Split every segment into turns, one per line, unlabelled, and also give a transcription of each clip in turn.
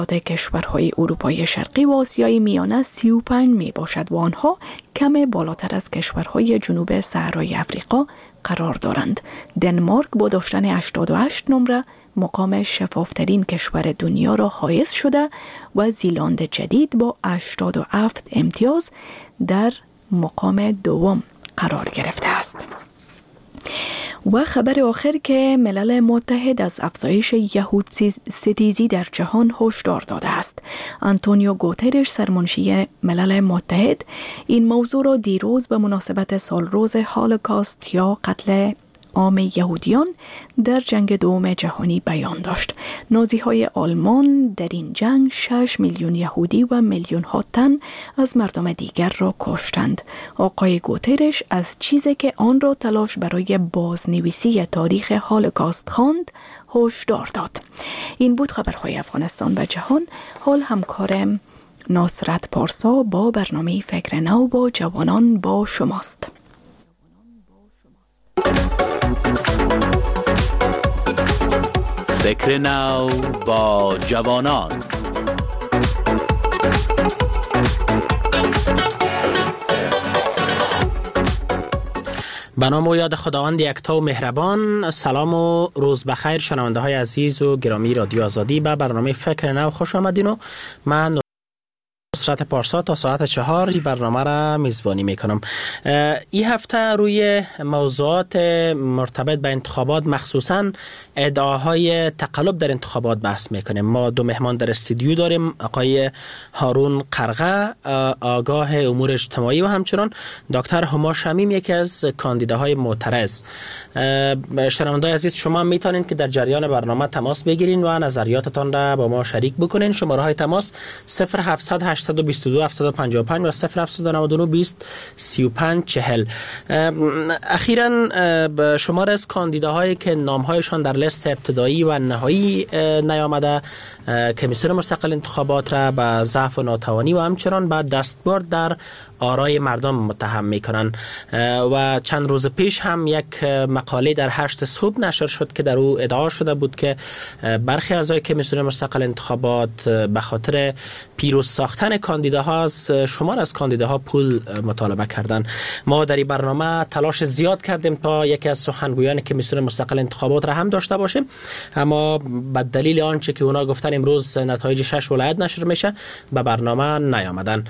کشورهای اروپای شرقی و آسیای میانه 35 می باشد و آنها کم بالاتر از کشورهای جنوب صحرای افریقا قرار دارند. دنمارک با داشتن 88 نمره مقام شفافترین کشور دنیا را حائز شده و زیلند جدید با 87 امتیاز در مقام دوم قرار گرفته است. و خبر آخر که ملل متحد از افزایش یهود ستیزی در جهان هشدار داده است. آنتونیو گوترش سرمنشی ملل متحد این موضوع را دیروز به مناسبت سالروز هولوکاست یا قتل عام یهودیان در جنگ دوم جهانی بیان داشت. نازی‌های آلمان در این جنگ 6 میلیون یهودی و میلیون ها تن از مردم دیگر را کشتند. آقای گوترش از چیزی که آن را تلاش برای بازنویسی تاریخ هولوکاست خواند هشدار داد. این بود خبرهای افغانستان و جهان. حال همکارم نصرت پارسا با برنامه فکر نو با جوانان با شماست.
فکر نو با جوانان.
به نام و یاد خداوند یکتا و مهربان. سلام و روز بخیر شنونده های عزیز و گرامی رادیو آزادی. به برنامه فکر نو خوش آمدین و من نصرت پارسا تا ساعت 4 این برنامه را میزبانی میکنم. این هفته روی موضوعات مرتبط به انتخابات مخصوصا ادعاهای تقلب در انتخابات بحث میکنیم. ما دو مهمان در استودیو داریم، آقای هارون قرغه آگاه امور اجتماعی و همچنان دکتر هما شمیم یکی از کاندیداهای معترض. شنوندگان عزیز شما میتونین که در جریان برنامه تماس بگیرین و نظریاتتان را با ما شریک بکنین. شماره های تماس 0700 822 755 و 0799 20 35 40. اخیراً شمار از کاندیداهایی که نامهایشان در لیست ابتدایی و نهایی نیامده کمیسیون مستقل انتخابات را به ضعف و ناتوانی و همچنان به دستبرد در آرای مردم متهم میکنن و چند روز پیش هم یک مقاله در 8 صبح نشر شد که در او ادعا شده بود که برخی اعضای کمیسیون مستقل انتخابات به خاطر پیروز ساختن کاندیداها از شمار از کاندیداها پول مطالبه کردن. ما در این برنامه تلاش زیاد کردیم تا یکی از سخنگویان کمیسیون مستقل انتخابات را هم داشته باشیم، اما به دلیل آنچه که اونا گفتن امروز نتایج 6 ولایت نشر میشه به برنامه نیامدن.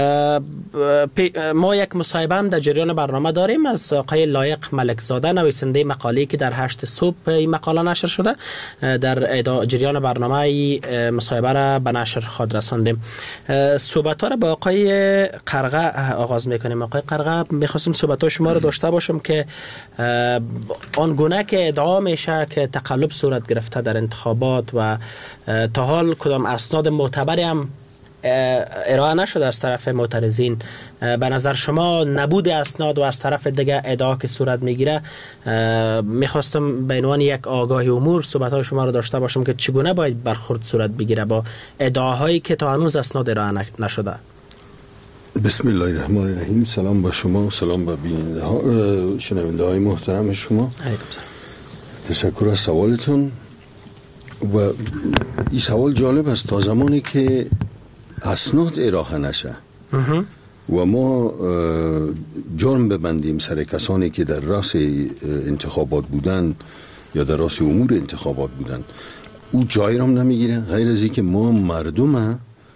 ما یک مصاحبه هم در جریان برنامه داریم از آقای لایق ملکزاده، نویسنده مقاله‌ای که در 8 صبح این مقاله نشر شده. در جریان برنامه مصاحبه را به نشر خواهد رساندیم. صحبت‌ها را با آقای قرغه آغاز می‌کنیم. آقای قرغه، می‌خواستم صحبت‌های شما را داشته باشم که آنگونه که ادعا میشه که تقلب صورت گرفته در انتخابات و تا حال کدام اسناد معتبری هم ارائه نشده از طرف معترضین، به نظر شما نبود اسناد و از طرف دیگه ادعا که صورت میگیره، میخواستم به عنوان یک آگاه امور صحبت‌های شما رو داشته باشم که چگونه باید برخورد صورت بگیره با ادعاهایی که تا هنوز اسناد ارائه نشده.
بسم الله الرحمن الرحیم. سلام با شما و سلام با شنونده های محترم شما. تشکر از سوالتون. و این سوال جالب است تا زمانی که اسناد ارائه نشه و ما جرم ببندیم سر کسانی که در راس انتخابات بودن یا در راس امور انتخابات بودن، او جایی را نمیگیره غیر از اینکه ما مردم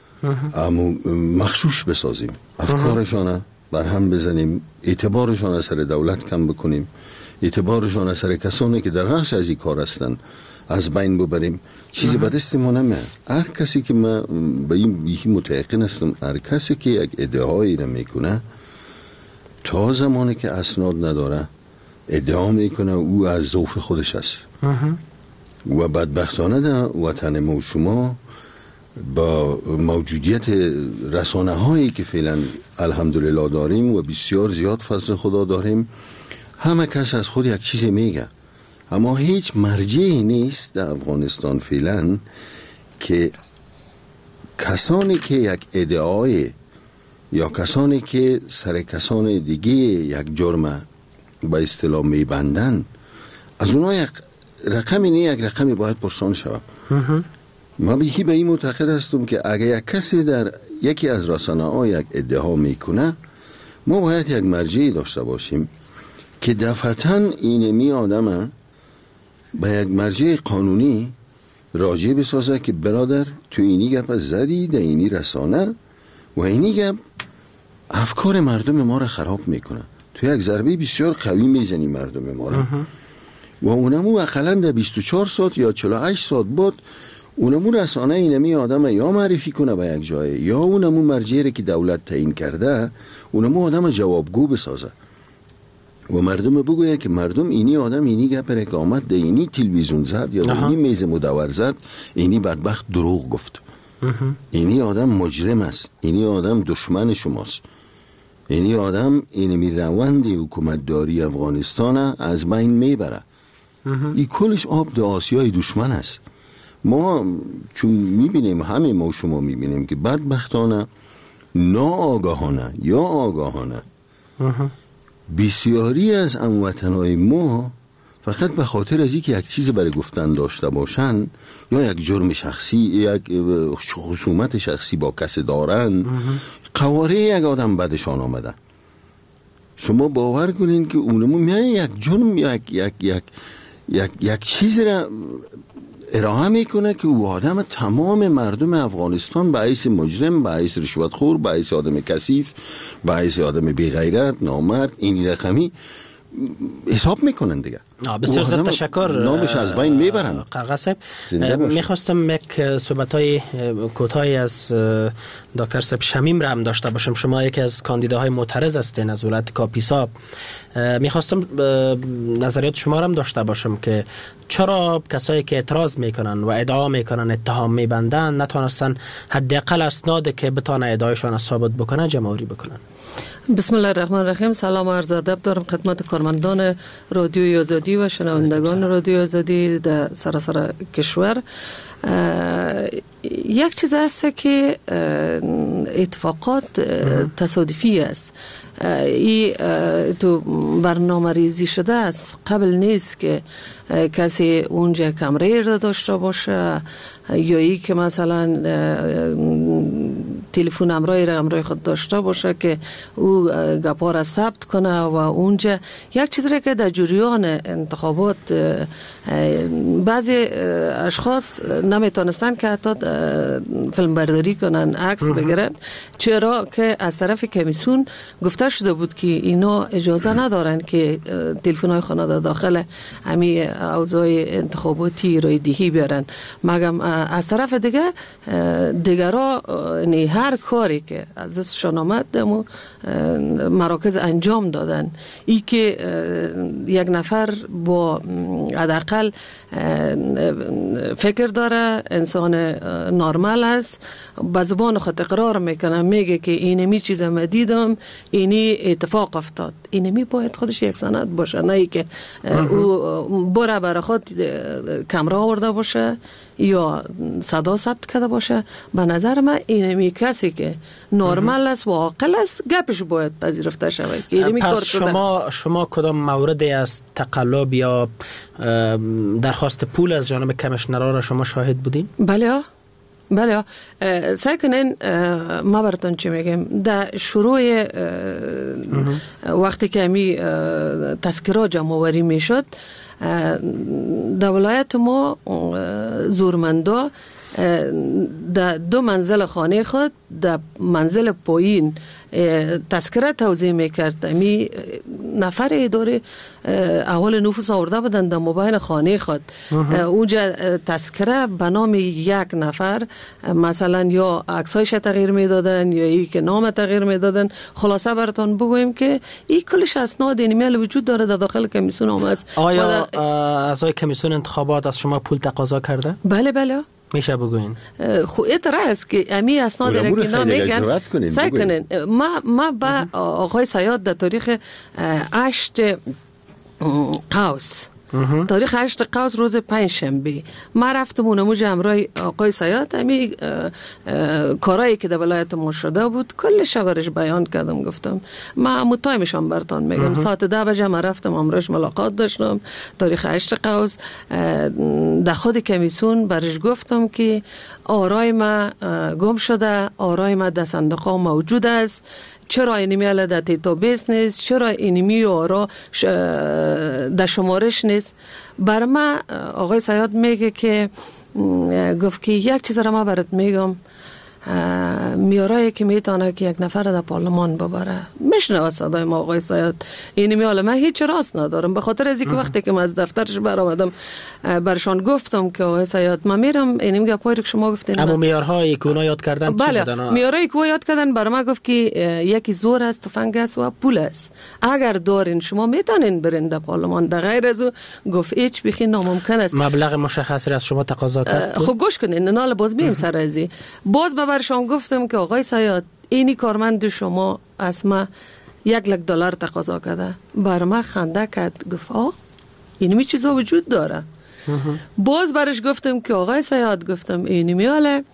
مخشوش بسازیم، افکارشان بر هم بزنیم، اعتبارشان سر دولت کم بکنیم، اعتبارشان سر کسانی که در راس از این کار هستن از بین ببریم. چیزی به دست ما نمیاد. هر کسی که من به این متعقن هستم، هر کسی که یک ادعایی را میکنه تا زمانی که اسناد نداره ادعا میکنه او از ذوق خودش است. و بدبختانه در وطن ما و شما با موجودیت رسانه هایی که فعلا الحمدلله داریم و بسیار زیاد فضل خدا داریم، همه کس از خود یک چیزی میگه، اما هیچ مرجعی نیست در افغانستان فعلا که کسانی که یک ادعای یا کسانی که سر کسان دیگه یک جرم به اصطلاح میبندن از اونها یک رقمی نه یک رقمی باید پرسان شود. ما به این معتقد هستم که اگر یک کسی در یکی از رسانه‌ها یک ادعا میکنه، ما باید یک مرجعی داشته باشیم که دفعتاً اینمی آدم به یک مرجع قانونی راجع بسازه که برادر تو اینی گپ زدی در اینی رسانه و اینی گپ افکار مردم ما را خراب میکنه، تو یک ضربه بسیار قوی میزنی مردم ما را و اونمو اقلا در 24 ساعت یا 48 ساعت بعد اونمو رسانه اینمی آدم یا معرفی کنه به یک جای یا اونمو مرجعی که دولت تعیین کرده اونمو آدم جوابگو بسازه و مردم بگویه که مردم اینی آدم اینی گپره که آمد ده اینی تلویزیون زد یا ده اینی میز مدور زد، اینی بدبخت دروغ گفت، اینی آدم مجرم است، اینی آدم دشمن شماست، اینی آدم اینمی روند حکومتداری افغانستان از بین میبره. این کلش آب ده آسیای دشمن است. ما چون میبینیم، همه ما شما میبینیم که بدبختانه ناآگاهانه یا آگاهانه بسیاری از هموطنهای ما فقط به خاطر از اینکه یک چیز برای گفتن داشته باشن یا یک جرم شخصی، یک خصومت شخصی با کسی دارن، قواره یک آدم بدشان آمده. شما باور کنین که اونمو میان یک جرم یک چیز را ارائه میکنه که او آدم تمام مردم افغانستان به حیث مجرم، به حیث رشوتخور، به حیث آدم کثیف، به حیث آدم بی‌غیرت، نامرد، این رقمی حساب میکنن دیگه.
بسیار زیاد تشکر.
نامش از بین میبرن.
قرقه صاحب، میخواستم یک صحبت‌های کوتاهی از دکتر صاحب شمیم را هم داشته باشم. شما یکی از کاندیداهای معترض هستین از ولایت کاپیسا. میخواستم نظریات شما را هم داشته باشم که چرا کسایی که اعتراض میکنن و ادعا میکنن، اتهام میبندن، نتونستن حداقل اسناد که بتونه ادعایشان ثابت بکنه جمع‌آوری بکنن.
بسم الله الرحمن الرحیم. سلام عرض ادب دارم خدمت کارمندان رادیوی آزادی و شنوندگان رادیوی آزادی در سراسر کشور. یک چیز هست که اتفاقات تصادفی است. این تو برنامه ریزی شده است. قبل نیست که کسی اونجا کمره را داشته باشه یا ای که مثلا تلفن همراه خود داشته باشه که او گپا را ثبت کنه و اونجا یک چیز را که در جریان انتخابات بعضی اشخاص نمیتونستن که حتی فیلم برداری کنن، عکس بگیرن، چرا که از طرف کمیسیون گفته شده بود که اینا اجازه ندارن که تلفن های خانه داخل همی اوضاع انتخاباتی رای دهی بیارن. مگم از طرف دیگرها هر کاری که از دستشان آمد دمو مراکز انجام دادن. ای که یک نفر با حداقل فکر داره، انسان نرمال است، به زبان خود اقرار میکنه، میگه که اینمی چیز ما دیدم، اینی اتفاق افتاد. اینمی باید خودش یک سند باشه، نه ای که او بره برای خود کمره آورده باشه یا صدا ثبت کرده باشه. به نظر من اینمی کسی که نرمال است و عاقل است گپش باید پذیرفته شود.
پس شما کدام موردی از تقلب یا درخواست پول از جانب کمیشنرها را شما شاهد بودین؟ بله سعی کنین. ما براتون چی میگم، در شروع وقتی که همی تذکرات جمع‌آوری میشد در ولایت ما زورمندا در 2 منزل خانه خود در منزل پایین تذکره توزیع میکرد. می نفر اداره اول نفوس آورده بودن در موبایل خانه خود. اونجا تذکره به نام یک نفر مثلا یا عکسایش تغییر میدادن یا ای که نام تغییر میدادن. خلاصه براتون بگویم که این کلش اسناد ایمیل وجود داره در داخل کمیسیون آمد. آیا اعضای کمیسیون انتخابات از شما پول تقاضا کرده؟
بله
میشه بگوین.
خو اعتراض است که امی اسناد را که نمیگن سعی کنین. ما با آقای سیاد در تاریخ 8 قوس تاریخ 8 قوس روز پنجشنبه ما رفتم اونمو همراه آقای سیاد همی کارایی که در ولایت ما شده بود کلش برش بیان کردم. گفتم ما متایمشان برتان میگم. ساعت 10 بجه ما رفتم امروز ملاقات داشتم تاریخ 8 قوس. در خود کمیسیون برش گفتم که آرای ما گم شده، آرای ما در صندوق موجود است، چرا اینمی الان در دیتابیس نیست، چرا اینمی آرا در شمارش نیست. بر ما آقای سیاد میگه که گفت که یک چیز را ما برات میگم، میارایی که میتونه که یک نفر در پارلمان ببره. میشنوه صدای ما آقای سیاد. اینمی حالا من هیچ راست ندارم، به خاطر از اینکه وقتی که من از دفترش برآمدم برشان گفتم که آقای سیاد من میرم اینمی گپایی که شما گفتین.
اما میارهای که اونا یاد کردن چی بودن؟
بله میارایی که یاد کردن بر ما گفت که یکی زور است، تفنگ است و پول است. اگر دارین شما میتونین برین در پارلمان. در غیر از او گفت هیچ بخی ناممکن است.
مبلغ مشخصی از شما تقاضا کرد؟
خب گوش کنین نال باز میم سر ازی باز برشان گفتم که آقای سیاد اینی کارمند شما از ما $1,00,000 تقاضا کرده. بر ما خنده کرد گفت اینمی چیزا وجود داره. باز برش گفتم که آقای سیاد گفتم اینمی حاله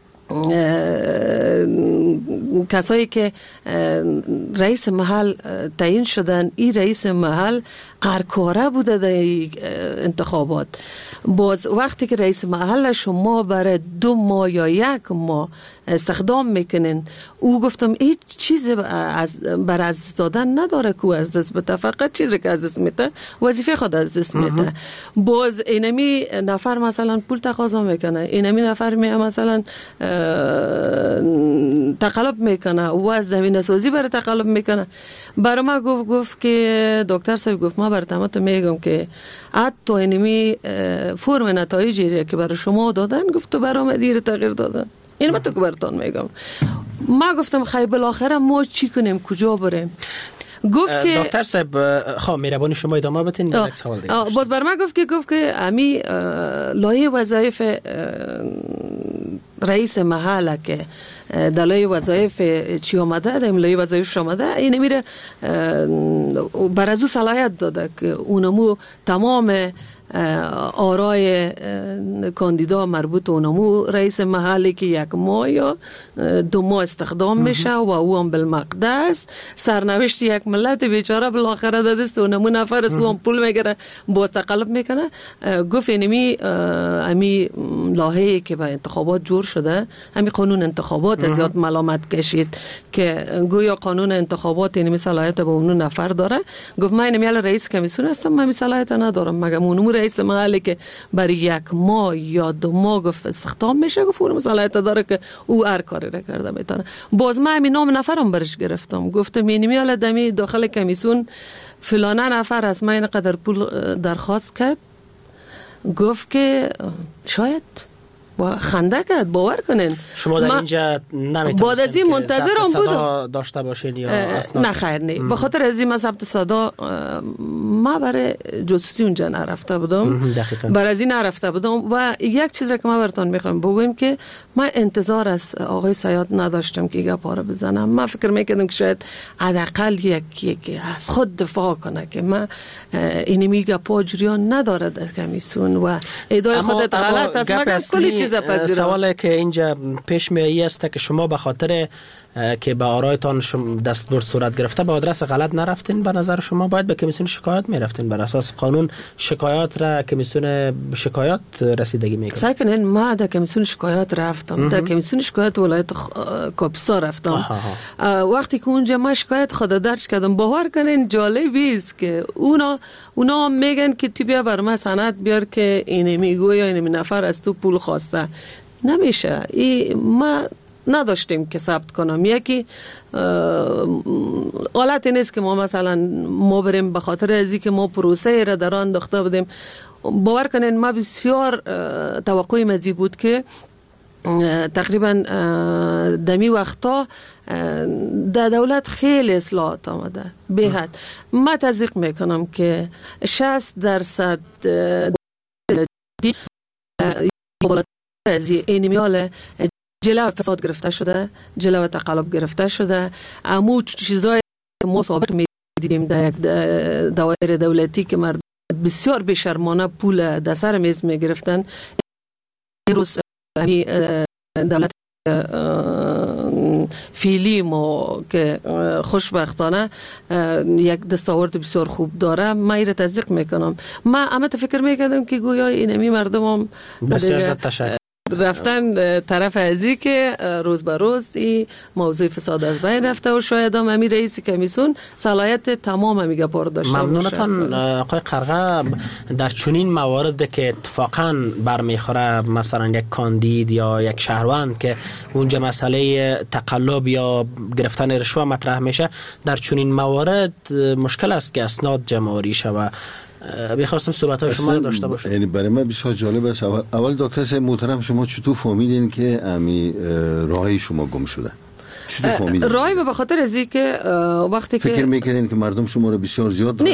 کسایی که رئیس محل تعیین شدن، این رئیس محل هرکاره بوده در انتخابات. باز وقتی که رئیس محل شما برای 2 ماه یا 1 ماه استخدام میکنین، او گفتم هیچ چیز بر از دادن نداره که از دست بده، فقط چیزی که از دست میده وظیفه خود از دست میده. باز اینمی نفر مثلا پول تقاضا میکنه، اینمی نفر مثلا تقلب میکنه و از زمین سازی برای تقلب میکنه. برای ما گفت که دکتر صاحب گفت ما برای تو میگم که حتی اینمی فرم نتایجی که برای شما دادن گفت تو برای ما دیر تغییر دادن. این من تو که براتون میگم. ما گفتم خیلی بالاخره ما چی کنیم، کجا بریم؟ گفت که
دکتر صاحب خواهم مهربانی شما ادامه بدین. یک سوال دیگه
باز بر من گفت که امی لایه وظایف رئیس محل که در لایه وظایف چی آمده، در لایه وظایفش آمده، این میره بر از او صلاحیت داده که اونمو تمام آرای کاندیدا مربوط اونمو رئیس محلی که 1 ماه یا 2 ماه استخدام میشه و او هم بالمقدس سرنوشت یک ملت بیچاره بالاخره داده است. اونمو نفر از او هم پول میگیره باز تقلب میکنه. گفت اینمی امی لاهه‌ای که به انتخابات جور شده، امی قانون انتخابات از یاد ملامت کشید که گویا قانون انتخابات اینمی صلاحیت به اون نفر داره. گفت من اینمی رئیس کمیسیون هستم، من صلاحیت ندارم. مگه اونمو رئیس محلی که برای 1 ماه یا 2 ماه گفت استخدام میشه، گفت اون صلاحیت داره که او هر کاری را کرده میتونه. باز من همین نام نفرم برش گرفتم، گفتم اینمی حالا دمی داخل کمیسیون فلانه نفر از من اینقدر پول درخواست کرد. گفت که شاید با خنده کرد. باور کنین
شما در اینجا نمیتونستین
بعد از این منتظرم بودم
داشته باشین یا
نه خیر نه. به خاطر از این ثبت صدا ما برای جاسوسی اونجا نرفته بودم، برای از این نرفته بودم. و یک چیز را که ما براتون میخوام بگویم که من انتظار از آقای سیاد نداشتم که گپا بزنم. من فکر میکردم که شاید حداقل یکی که از خود دفاع کنه که من اینمی گپا جریان نداره در کمیسیون و ادعای خودت غلط است. مگر کلی چیز
سوالی که اینجا پیش میایی است که شما به خاطر که به آرایتان دستبرد صورت گرفته به آدرس غلط نرفتین، به نظر شما باید به کمیسیون شکایت میرفتین. بر اساس قانون شکایات را کمیسیون شکایات رسیدگی میکنه.
سعی کنین ما در کمیسیون شکایات رفتم، در کمیسیون شکایات ولایت کاپیسا رفتم. وقتی که اونجا ما شکایت خود درج کردم، باور کنین جالبی است که اونا میگن که تو بیا بر ما سند بیار که اینی میگوی یا اینی نفر از تو پول خواسته. نمیشه. ما نداشتیم که ثبت کنم. یکی حالتی نیست که ما مثلا ما بریم به خاطر ازی که ما پروسه را در آن داخته بودیم. باور کنین ما بسیار توقع مزی بود که تقریبا دمی وقتا در دولت خیلی اصلاحات آمده به حد. ما تصدیق میکنم که 60% از اینمیال جلو فساد گرفته شده، جلو تقلب گرفته شده. امو چیزای ما سابق میدیدیم در یک دوایر دولتی که مردم بسیار بیشرمانه پول در سر میز میگرفتن. امروز دولت فعلی ما که خوشبختانه یک دستاورد بسیار خوب داره، من ایره تصدیق میکنم. من اما فکر میکردم که گویا اینمی مردم هم
بسیار زد تشکر
رفتن طرف ازی که روز به روز این موضوع فساد از بین رفته و شاید هم امی رئیس کمیسیون صلاحیت تمام میگه پر داشته باشه.
ممنونتان آقای قرغه. در چنین موارد که اتفاقا برمیخوره، مثلا یک کاندید یا یک شهروند که اونجا مسئله تقلب یا گرفتن رشوه مطرح میشه، در چنین موارد مشکل است که اسناد جمع‌آوری شود. می‌خواستم صحبت‌های شما رو داشته باشم.
یعنی برای من بسیار جالب است. اول دکتر صاحب محترم، شما چطور فهمیدین که امی راهی شما گم شده؟ چطور فهمیدین؟
راهی به خاطر از اینکه وقتی که
فکر می‌کردین که مردم شما رو بسیار زیاد دارن؟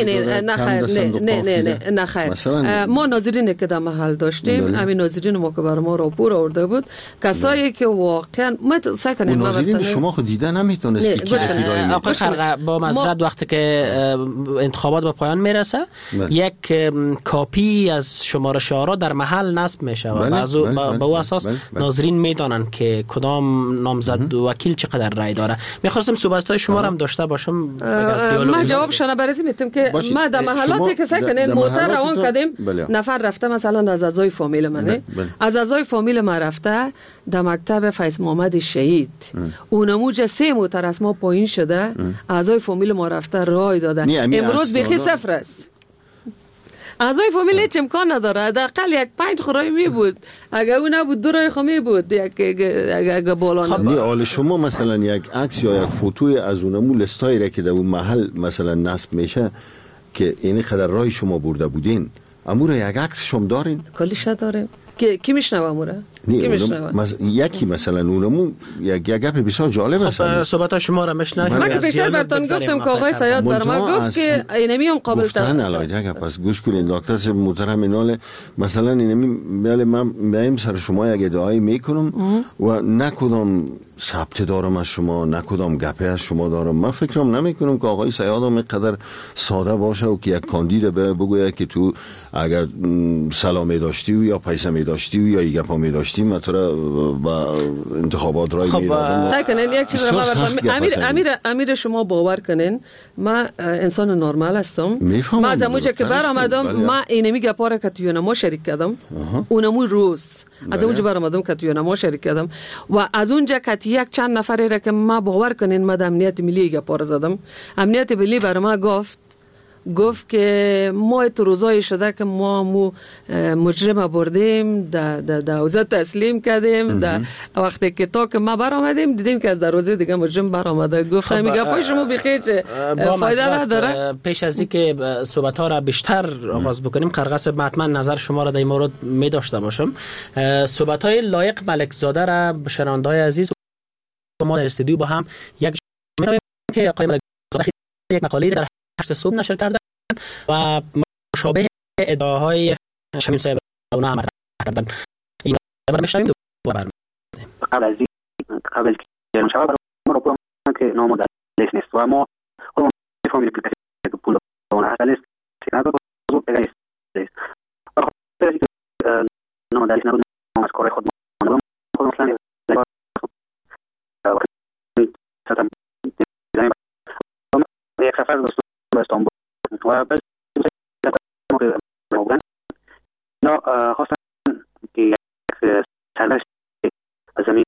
نه خیر. ما ناظرین که در محل داشتیم، همین ناظرین ما که بر ما راپور آورده بود، کسایی که واقعا ما سعی کنیم
ناظرین شما خود دیده نمیتونست که چی راهی.
آقای قرغه، با معذرت وقتی که انتخابات به پایان میرسه یک کاپی از شماره شعارا در محل نصب میشه و با اساس ناظرین میدانن که کدام نامزد وکیل چقدر رای داره. می‌خواستم صحبت‌های شما رو هم داشته باشم.
ما جوابشون برای میتونم که ما در محلاتی که سعی کنین موتر روان کردیم، نفر رفته مثلا از اعضای فامیل منه، از اعضای فامیل ما رفته در مکتب فیض محمد شهید، اونموجه 3 موتر از ما پایین شده، اعضای فامیل ما رفته رای دادن. امروز بیخی صفر است. اعضای فامیل هیچ امکان نداره. حداقل یک 5 خورای می بود. اگه اون نبود 2 رای خمی بود. اگه بالا
نبود. نه حال شما مثلا یک عکس یا یک فوتوی از اونمو لستایی را که در اون محل مثلا نصب میشه که اینی قدر رای شما برده بودین، امورا یک عکس شما دارین؟
کلیش داریم. کی میشنوه امورا؟
یکی مثلا اونمو یک گپ بسیار جالب است.
خب صحبت شما را میشنویم.
من که پیشتر براتون گفتم که آقای سیاد بر ما گفت که اینمی هم قابل
گفتن علاوه پس گوش کنین دکتر صاحب محترم، اینال مثلا اینمی من میایم سر شما یک ادعایی میکنم و نکدام ثبت دارم از شما، نکدام گپه از شما دارم. من فکرم نمیکنم که آقای سیاد هم اینقدر ساده باشه و که یک کاندید بگویه که تو اگر سلامی داشتی و یا پیسه می داشتی و یا یک گپا می داشتی من تو را با انتخابات رای میدادم.
سعی کنین یک چیز رو امیر شما باور کنین، من انسان نرمال هستم. من از اونجا که برآمدم من اینمی گپا را که توی نما شریک کردم، اونمو روز از اونجا برآمدم که توی نما شریک کردم و از اونجا که یک چند نفری را که ما باور کنین من امنیت ملی گپا را زدم. امنیت ملی بر ما گفت که ما تو روزایی شده که ما مجرم بردیم در حوزه تسلیم کردیم. در وقتی که تا که ما برآمدیم دیدیم که از در روزه دیگه مجرم برآمده. گفتم میگه پای شما بخیر فایده نداره.
پیش از اینکه صحبت ها را بیشتر آغاز بکنیم، قرغه صاحب حتما نظر شما را در این مورد می داشته باشم. صحبت های لایق ملک زاده را به شنونده های عزیز ما در استودیو با هم یک که آقای ملک زاده یک مقاله در 8 صبح نشر کردن و مشابه ادعاهای شمیم صاحب اونا هم کردن. این برای مشاهیم دوباره
قبل که مشاهده برای ما رو کنم که نامو در لیست نیست و ما خودمون میفهمیم که کسی پول اون اصل لیست نداره و بگه لیست برای که نامو در لیست نداره از کار خود ما خودم اصلا یک سفر داشتم به استانبول و بعد نه خواستم که یک سرنوشت از زمین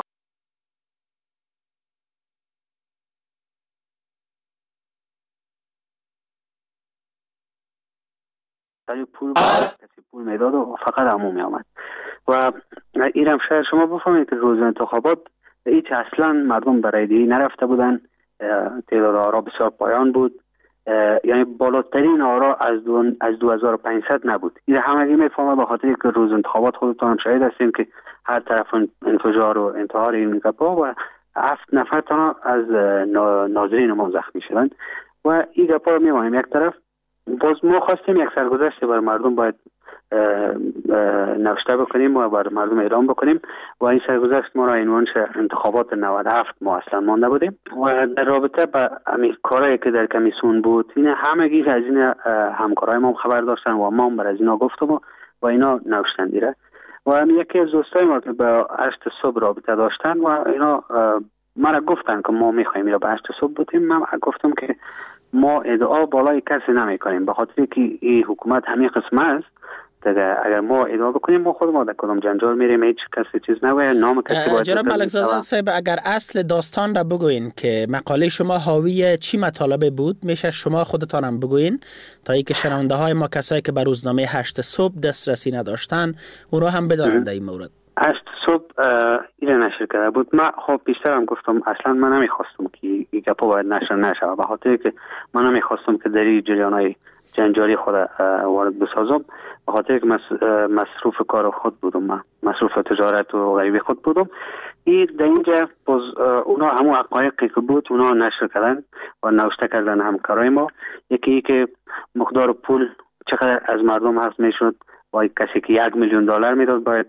پول میداد و فقط همون می آمد و اینم شاید شما بفهمید که روز انتخابات هیچ اصلا مردم برای دی نرفته بودن. تعداد آرا بسیار پایان بود، یعنی بالاترین آرا از 2500 نبود. این همگی میفهمه به خاطر که روز انتخابات خودتون هم شاهد هستیم که هر طرف انفجار و انتحار این گپا و 7 نفر تنها از ناظرین ما زخمی شدن و این گپا رو میمانیم یک طرف. باز ما خواستیم یک سرگذشت بر مردم باید نوشته بکنیم و بر مردم اعلام بکنیم. و این سرگذشت ما را عنوانش انتخابات 97 ما اصلا مانده بودیم. و در رابطه با همین کارهایی که در کمیسیون بود، این همگی از این همکارای ما خبر داشتن و ما هم بر از اینا گفتم و اینا نوشتن دیره. و یکی از دوستای ما که با 8 صبح رابطه داشتن و اینا مرا گفتن که ما میخوایم اینا به 8 صبح بودیم. من گفتم که ما ادعا بالای کسی نمی کنیم، به خاطر که این حکومت همین قسم است دیگه. اگر ما ادعا بکنیم ما خود ما در کدام جنجال میریم، هیچ کسی چیز نباید نام کسی باید.
جناب ملکزاده صاحب، اگر اصل داستان را بگوین که مقاله شما حاوی چی مطالب بود، میشه شما خودتان هم بگوین تا اینکه شنونده های ما، کسایی که به روزنامه 8 صبح دسترسی نداشتن، اونها هم بدانند این مورد.
8 صبح این نشر کرده بود. من خب بیشتر هم گفتم اصلا من نمیخواستم که این گپا باید نشر نشه، به خاطر که من نمیخواستم که در این جریانای جنجالی خود وارد بسازم، به خاطر که مصروف کار خود بودم، من مصروف تجارت و غیبی خود بودم. این در اینجا اونا همون حقایقی که بود اونا نشر کردن و نوشته کردن همکارای ما. یکی که مقدار پول چقدر از مردم هست میشد و کسی که $1,000,000 میداد باید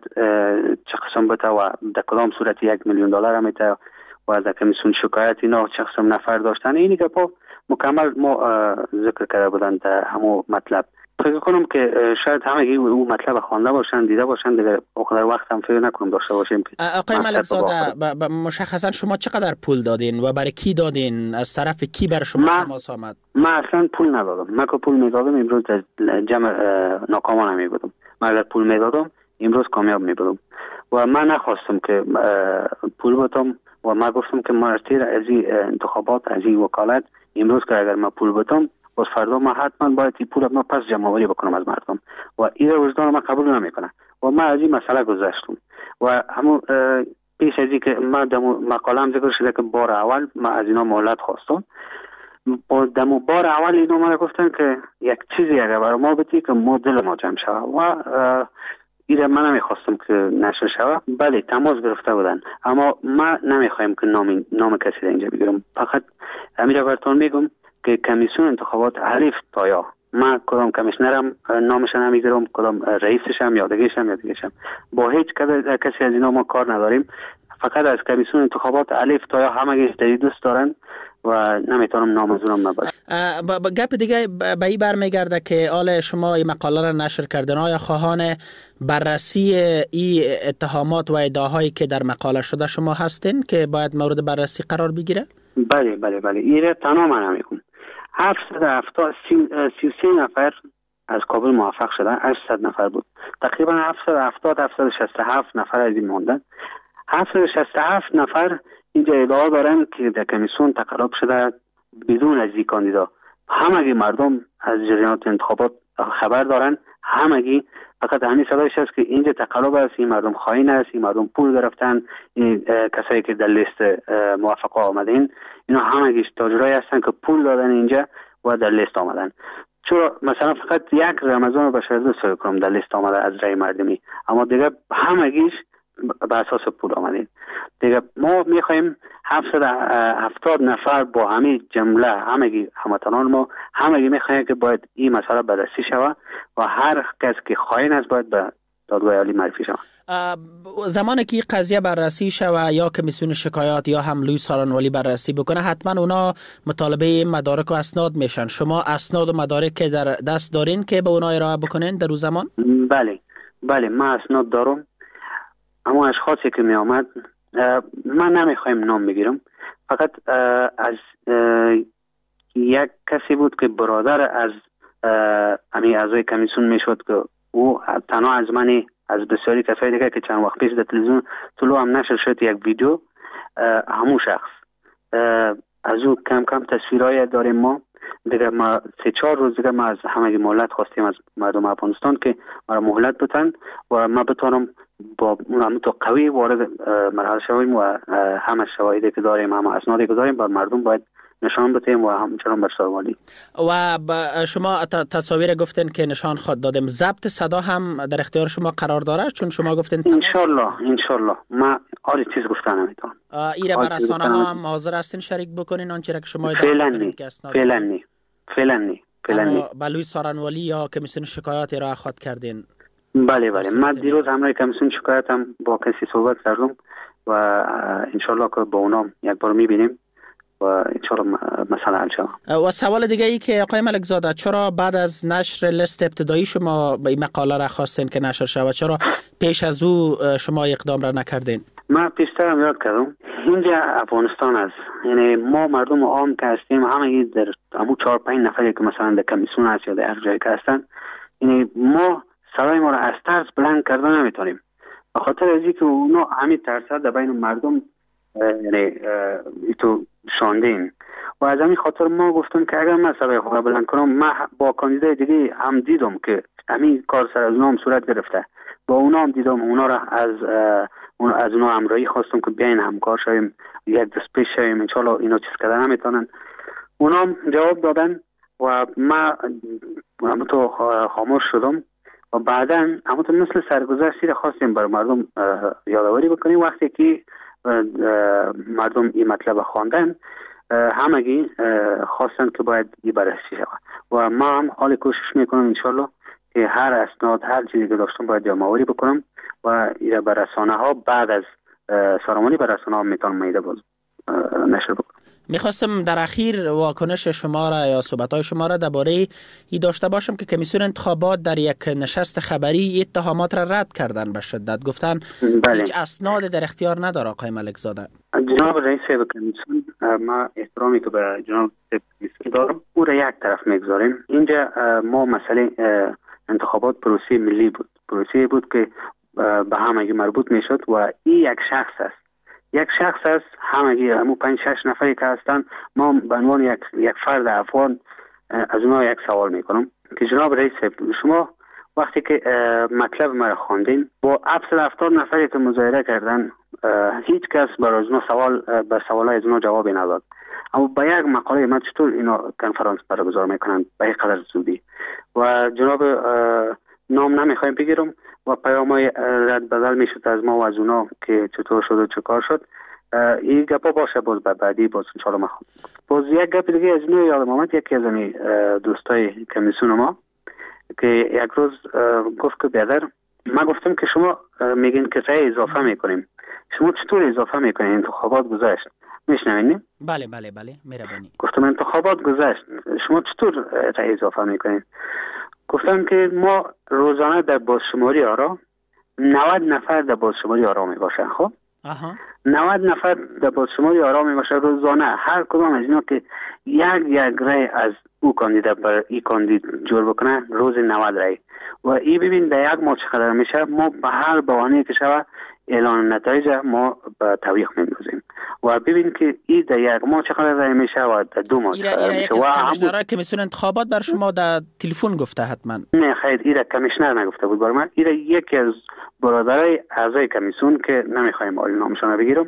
چه قسم بده و در کدام صورت $1,000,000 هم میده و در کمیسیون شکایت اینا چه قسم نفر داشتن. اینی که مکمل ما ذکر کرده بودن در همون مطلب. فکر کنم که شاید همگی اون مطلب خوانده باشن، دیده باشن دیگه. اقدر وقت هم فکر نکنم داشته باشیم که
آقای ملکزاده مشخصا شما چقدر پول دادین و برای کی دادین؟ از طرف کی بر شما تماس آمد؟
من اصلا پول ندادم. من که پول میدادم امروز در جمع ناکامان نمی بودم. من اگر پول میدادم امروز کامیاب می بودم و من نخواستم که پول بدم و من گفتم که مرتیر از این انتخابات، از این وکالت، امروز که اگر من پول بدم باز فردا من حتما باید این پول ما پس جمع آوری بکنم از مردم و این وجدان من قبول نمیکنه و من از این مسئله گذشتم. و همون پیش از این که من در مقالم ذکر شده که بار اول من از اینا مهلت خواستم. در بار اول اینا من گفتن که یک چیزی اگر برای ما بدی که ما دل ما جمع شود و ایره من نمیخواستم که نشر شود. بله تماس گرفته بودن اما من نمیخوایم که نام کسی در اینجا بگیرم. فقط امیر براتون میگم که کمیسیون انتخابات الف تا یا، من کدام کمیشنرم نامش نمیگیرم، کدام رئیسشم یا دیگه‌شم با هیچ کسی از اینا ما کار نداریم. فقط از کمیسیون انتخابات الف تا یا همگیش دری دوست دارن و نمیتونم نام از اونم نبرم.
گپ دیگه به این برمیگرده که آل شما این مقاله را نشر کردن، آیا خواهان بررسی این اتهامات و ادعاهایی که در مقاله شده شما هستین که باید مورد بررسی قرار بگیره؟
بله ایره تنها من نمیگم. 733 نفر از کابل موفق شدن، 800 نفر بود. تقریبا 767 نفر از این موندن. 767 نفر اینجا ادعا دارن که در کمیسیون تقلب شده بدون از این کاندیدا. همگی مردم از جریانات انتخابات خبر دارن، همگی فقط همین صدایش است که اینجا تقلب است، این مردم خائن است، این مردم پول گرفتن، این کسایی که در لیست موفقا آمدین اینا همگیش تاجرایی هستن که پول دادن اینجا و در لیست آمدن. چرا مثلا فقط یک رمضان بشردوست فکر کنم در لیست آمده از رای مردمی، اما دیگه همگیش به اساس پول آمدین. دیگه ما میخوایم 770 نفر با همه جمله همگی هموطنان ما همگی میخوایم که باید این مسئله بررسی شود و هر کس که خائن است باید به دادگاه عالی معرفی شود.
زمانی که قضیه بررسی شود یا کمیسیون شکایات یا هم لوی سارنوالی بررسی بکنه، حتما اونا مطالبه مدارک و اسناد میشن. شما اسناد و مدارک که در دست دارین که به اونا ارائه بکنین در روز زمان؟
بله من اسناد دارم. اما اشخاصی که می آمد من نمیخوایم نام بگیرم، فقط از یک کسی بود که برادر از امی اعضای کمیسیون میشد که او تنها از منی از بسیاری کسای دیگه که چند وقت پیش در تلویزیون طلوع هم نشر شد یک ویدیو، همون شخص از او کم کم تصویرهای داریم ما دیگه. ما 3-4 روز دیگه ما از همگی مهلت خواستیم از مردم افغانستان که مرا مهلت بدن و ما بتونم با اون تو قوی وارد مرحله شویم و همه شواهدی که داریم، همه اسنادی که داریم بر مردم باید نشان بدیم و همچنان بر سروالی.
و شما تصاویر گفتن که نشان خود دادیم، ضبط صدا هم در اختیار شما قرار داره؟ چون شما گفتن
انشالله ما آری چیز گفتن نمیتونم.
ایره بر رسانه ها هم حاضر هستین شریک بکنین آنچه را که شما
فعلا نی
بلوی سارنوالی یا کمیسیون شکایات ارائه خود کردین؟
بله من دیروز همراه کمیسیون شکایتم با کسی صحبت کردم و انشالله که با اونا یک بار میبینیم و انشالله مسئله حل شود.
و سوال دیگه ای که آقای ملک زاده، چرا بعد از نشر لیست ابتدایی شما به این مقاله را خواستین که نشر شود؟ چرا پیش از او شما اقدام را نکردین؟
من پیشتر هم یاد کردم اینجا افغانستان است، یعنی ما مردم عام که هستیم همه در همون 4-5 نفری که مثلا در کمیسیون هست یا در هر جایی که هستن، یعنی ما صدای ما را از ترس بلند کردن نمیتونیم، به خاطر از اینکه اونا همین ترس در بین مردم یعنی ایتو شاندین و از همین خاطر ما گفتم که اگر من صدای خود بلند کنم، من با کاندیدای دیگه هم دیدم که همین کار سر از اونا هم صورت گرفته، با اونا هم دیدم، اونا را از اونا همراهی خواستم که بیاین همکار شویم، یک دست پیش شویم، انشالله اینا چیز کردن نمیتونن. اونا هم جواب دادن و من همونطور خاموش شدم و بعدا همونطور مثل سرگذشتی را خواستیم بر مردم یادآوری بکنیم. وقتی که مردم این مطلب خواندن، همگی خواستن که باید این بررسی شود و ما هم حال کوشش میکنم انشالله که هر اسناد، هر چیزی که داشتم باید جمع‌آوری بکنم و این بر رسانه ها بعد از سرمانی بر رسانه ها میتونم میده باز نشر بکنم.
میخواستم در اخیر واکنش شما را یا صحبت‌های شما را درباره این داشته باشم که کمیسیون انتخابات در یک نشست خبری اتهامات را رد کردن به شدت، گفتن هیچ اسناد در اختیار نداره. آقای ملک زاده،
جناب رئیس کمیسیون، ما احترامی که به جناب کمیسیون دارم، او را یک طرف میگذاریم. اینجا ما مسئله انتخابات پروسه ملی بود، پروسه بود که به همگی مربوط میشد و این یک شخص است، همگی همون 5-6 نفری که هستن، ما به عنوان یک فرد افغان از اونها یک سوال میکنم که جناب رئیس، شما وقتی که مطلب مرا خواندین با 770 نفری که مظاهره کردن، هیچ کس برای اونها به سوالای از اونها جوابی نداد، اما با یک مقاله ما چطور اینا کنفرانس برگزار میکنن به این قدر زودی؟ و جناب نام نمیخوایم بگیرم و پیامای رد بدل میشد از ما و از اونا که چطور شد و چه کار شد. این گپا باشه، باز بعدی باز انشاءالله ما باز یک گپ دیگه از اینو یادم آمد. یکی از این دوستای کمیسیون ما که یک روز گفت که بیادر، ما گفتم که شما میگین که رای اضافه میکنیم، شما چطور اضافه میکنین؟ انتخابات گذشت، میشنوین؟
بله مهربانی.
گفتم انتخابات گذشت، شما چطور رای اضافه میکنین؟ گفتم که ما روزانه در بازشماری آرا 90 نفر در بازشماری آرا می باشن. خب 90 نفر در بازشماری آرا می باشن روزانه، هر کدام از اینا که یک رای از او کاندید بر این کاندید جور بکنن، روز 90 رای. و این ببین در یک ماه چقدر میشه، ما به هر بهانه‌ای که شود اعلان نتایج ما به تویق میندازیم و ببین که این در یک ماه چقدر رای میشه و در 2 ماه چقدر میشه. و
کمیشنر کمیسیون انتخابات بر شما در تلفن گفته حتما؟
نه خیر، این کمیشنر نگفته بود بر من، این یکی از برادرای اعضای کمیسیون که نمیخوایم آل نامشون بگیرم،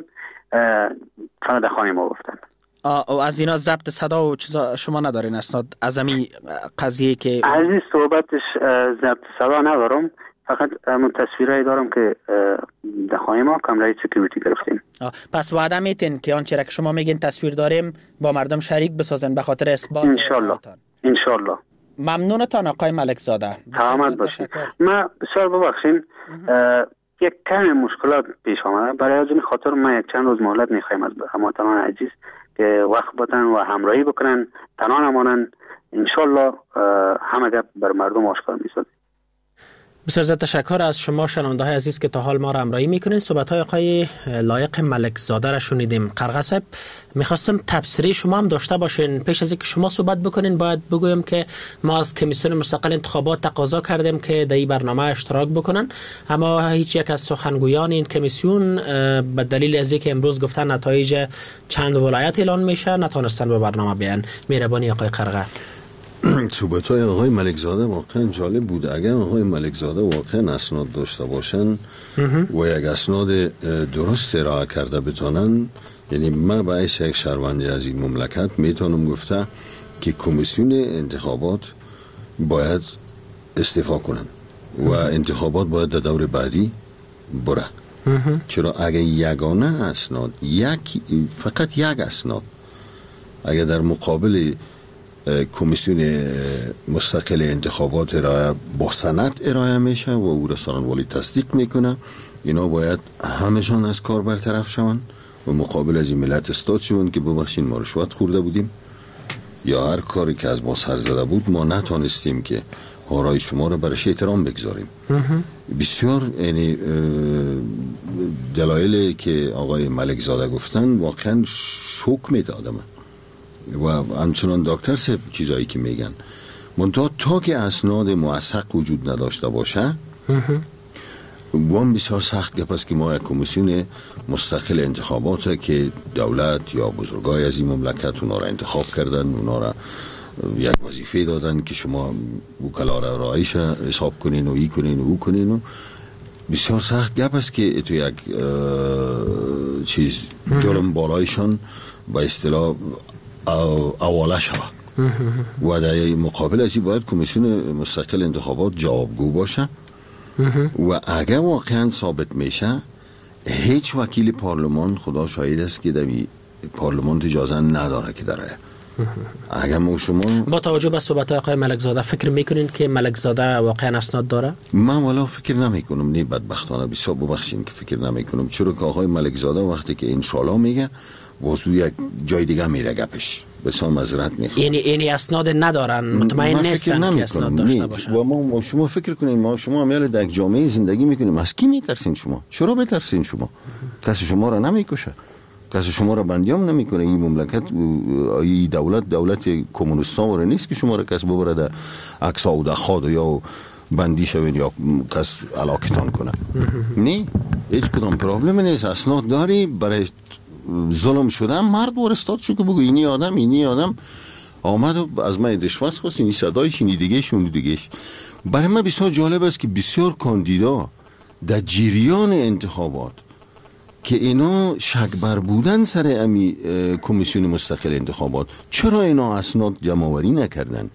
فقط در خانه ما گفتن.
و از اینا ضبط صدا و چیزا شما ندارین اسناد از همین قضیه که
از این صحبتش ضبط صدا ندارم، فقط من تصویرایی دارم که در خانه ما کامرای سکیوریتی گرفتیم.
پس وعده میتین که آنچه را که شما میگین تصویر داریم با مردم شریک بسازن به خاطر اثبات؟ انشالله. ممنونتان آقای ملک زاده.
سلامت باشین. ما بسیار ببخشین یک کمی مشکلات پیش آمده، برای از این خاطر ما یک چند روز مهلت میخوایم از هموطنان عزیز که وقت بدن و همراهی بکنن، تنها نمانن. انشالله همه گپ بر مردم آشکار میسازیم.
بسیار زیاد تشکر از شما شنونده‌های عزیز که تا حال ما را همراهی میکنین. صحبت‌های آقای لایق ملک زاده را شنیدیم. قرغه صاحب، میخواستم تبصره شما هم داشته باشین. پیش از اینکه شما صحبت بکنین باید بگویم که ما از کمیسیون مستقل انتخابات تقاضا کردیم که در این برنامه اشتراک بکنن، اما هیچ یک از سخنگویان این کمیسیون به دلیل از اینکه امروز گفتن نتایج چند ولایت اعلان میشه نتونستن به برنامه بیان. مهربانی آقای قرغه.
صحبت‌های آقای ملک زاده واقعا جالب بود. اگر آقای ملک زاده واقعا اسناد داشته باشن و یک اسناد درست ارائه کرده بتونن، یعنی من به حیث یک شهروند از این مملکت میتونم گفته که کمیسیون انتخابات باید استعفا کنن و انتخابات باید در دور بعدی بره. چرا اگر یگانه اسناد، فقط یک اسناد اگر در مقابل کمیسیون مستقل انتخابات ارائه با سند ارائه میشه و او را سالن والی تصدیق میکنه. اینا باید همشان از کار برطرف شوند و مقابل از این ملت استاد شوند که ببخشید ما رشوت خورده بودیم یا هر کاری که از ما سر زده بود ما نتانستیم که آرای شما را برش احترام بگذاریم. بسیار یعنی دلایلی که آقای ملک زاده گفتن واقعا شوک میده آدمه و همچنان دکتر صاحب چیزایی که میگن منتها تا که اسناد موثق وجود نداشته باشه گوام بسیار سخت گپ است که ما یک کمیسیون مستقل انتخابات که دولت یا بزرگای از این مملکت اونا را انتخاب کردن، اونا را یک وظیفه دادن که شما وکلا را رایش حساب کنین و ای کنین و او کنین و بسیار سخت گپ است که تو یک چیز جرم بالایشان با اصطلاح اواله شود و در مقابل ازی باید کمیسیون مستقل انتخابات جوابگو باشه و اگر واقعا ثابت میشه هیچ وکیل پارلمان خدا شاهد است که در پارلمان اجازه نداره که داره. اگر ما شما
با توجه به صحبت آقای ملک زاده فکر میکنین که ملک زاده واقعا اسناد داره؟
من والا فکر نمیکنم. نه بدبختانه بسیار ببخشین که فکر نمیکنم، چرا که آقای ملک زاده وقتی که انشالله میگه واسه یک جای دیگه میره گپش. بسیار معذرت میخوام.
یعنی اسناد ندارن، مطمئن نیستن که اسناد داشته باشن.
و ما شما فکر کنین ما شما امیال در جامعه زندگی میکنیم، از کی میترسین شما؟ چرا بترسین شما؟ کسی شما را نمیکشه، کسی شما را بندیام نمیکنه. این مملکت این دولت کمونیستا وره نیست که شما را کس ببره در عکس او در خاد یا بندی شوین یا کس علاقتان کنه. نه هیچ کدام پرابلم نیست. اسناد داری برای ظلم شدم مرد ورستاد شو که بگو اینی آدم آمد و از من رشوت خواست، اینی صدایش اینی دیگهش اونی دیگهش. برای من بسیار جالب است که بسیار کاندیدا در جریان انتخابات که اینا شک بر بودن سر امی کمیسیون مستقل انتخابات چرا اینا اسناد جمع‌آوری نکردن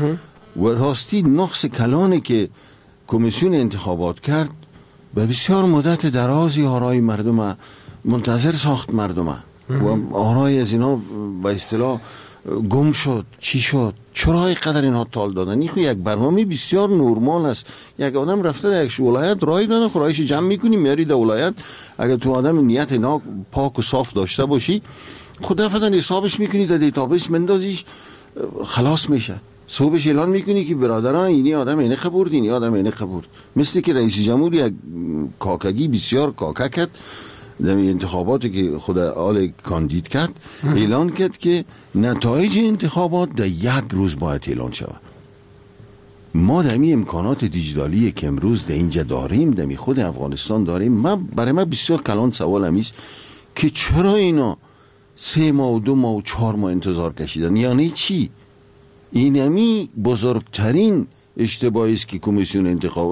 و راستی نقص کلانی که کمیسیون انتخابات کرد به بسیار مدت درازی آرای مردم منتظر ساخت مردم و آرای از اینا به اصطلاح گم شد. چی شد؟ چرا اینقدر اینها تال دادن؟ این یک برنامه بسیار نرمال است. یک آدم رفته در یک ولایت رای داده، خورایش جمع میکنی میاری در ولایت. اگر تو آدم نیت اینا پاک و صاف داشته باشی خود دفعه حسابش میکنی در دیتابیس مندازیش خلاص میشه. صبحش اعلان میکنی که برادران اینی آدم اینه خبرد، اینی آدم اینه خبرد. مثل که رئیس جمهور یک کاکگی بسیار کاکا کرد در انتخاباتی که خود آل کاندید کرد اعلان کرد که نتایج انتخابات در یک روز باید اعلان شود. ما در این امکانات دیجیتالی که امروز در اینجا داریم در خود افغانستان داریم، برای من بسیار کلان سوال همیست که چرا اینا 3 ماه و 2 ماه و 4 ماه انتظار کشیدن؟ یعنی چی؟ این همی بزرگترین اشتباهی است که کمیسیون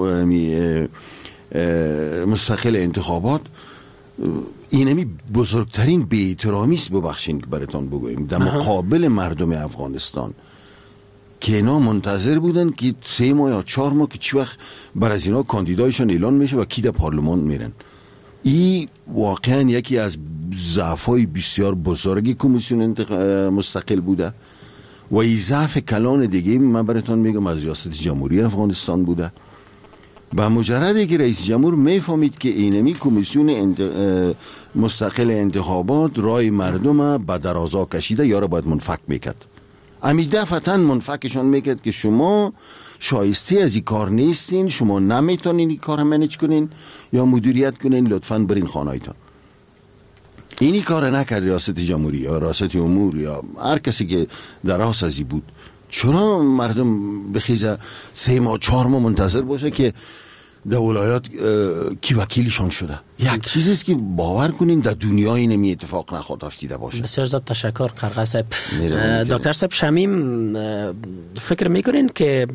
مستقل انتخابات این همی بزرگترین بی‌احترامی است. ببخشید که براتون بگویم در مقابل مردم افغانستان که اینا منتظر بودن که 3 ماه یا 4 ماه که چی وقت بر از اینا کاندیدایشان اعلان میشه و کی در پارلمان میرن. این واقعا یکی از ضعف‌های بسیار بزرگی کمیسیون مستقل بوده و این ضعف کلان دیگه من براتون میگم از ریاست جمهوری افغانستان بوده. با مجردی که رئیس جمهور میفهمید که اینمی کمیسیون مستقل انتخابات رای مردم به درازا کشیده یا را باید منفک میکرد. امی دفعتاً منفکشان میکرد که شما شایسته از این کار نیستین، شما نمیتونین این کار منیج کنین یا مدیریت کنین، لطفاً برین خانهایتان. اینی کار نکرد ریاست جمهوری یا ریاست امور یا هر کسی که در راس ازی بود. چرا مردم بخیزه 3 ماه 4 ماه منتظر باشه که در ولایات کی وکیلشان شده؟ یک چیزیست که باور کنین در دنیا اینمی اتفاق نخواهد افتیده باشه.
بسیار زیاد تشکر قرقه صاحب. دکتر صاحب شمیم فکر میکنین که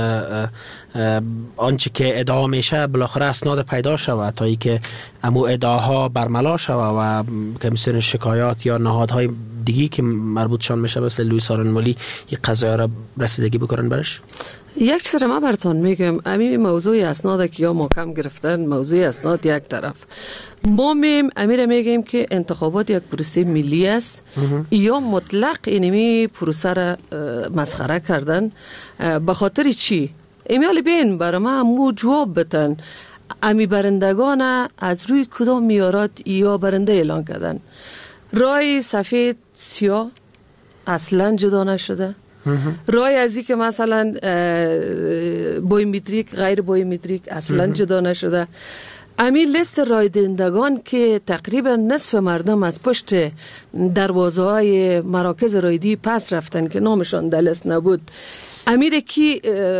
آنچه که ادعا میشه بالاخره اسناد پیدا شود تا ای که امو ادعاها برملا شود و کمیسیون شکایات یا نهادهای دیگی که مربوطشان میشه مثل لوی سارنمولی یک قضایا را رسیدگی بکنن برش؟
یک چیز را ما براتون میگم، همین موضوع اسناد که یا محکم گرفتن، موضوع اسناد یک طرف، ما امیر میگیم که انتخابات یک پروسه ملی است یا مطلق اینمی پروسه را مسخره کردن. به خاطر چی؟ امیال بین برای ما مو جواب بتن امی برندگان از روی کدام میارات یا برنده اعلان کردن. رای سفید سیاه اصلا جدا نشده. رای ازی که مثلا بایومتریک غیر بایومتریک اصلا جدا نشده. امی لیست رای دهندگان که تقریبا نصف مردم از پشت دروازه های مراکز رایدی پس رفتن که نامشان در لیست نبود، امیر کی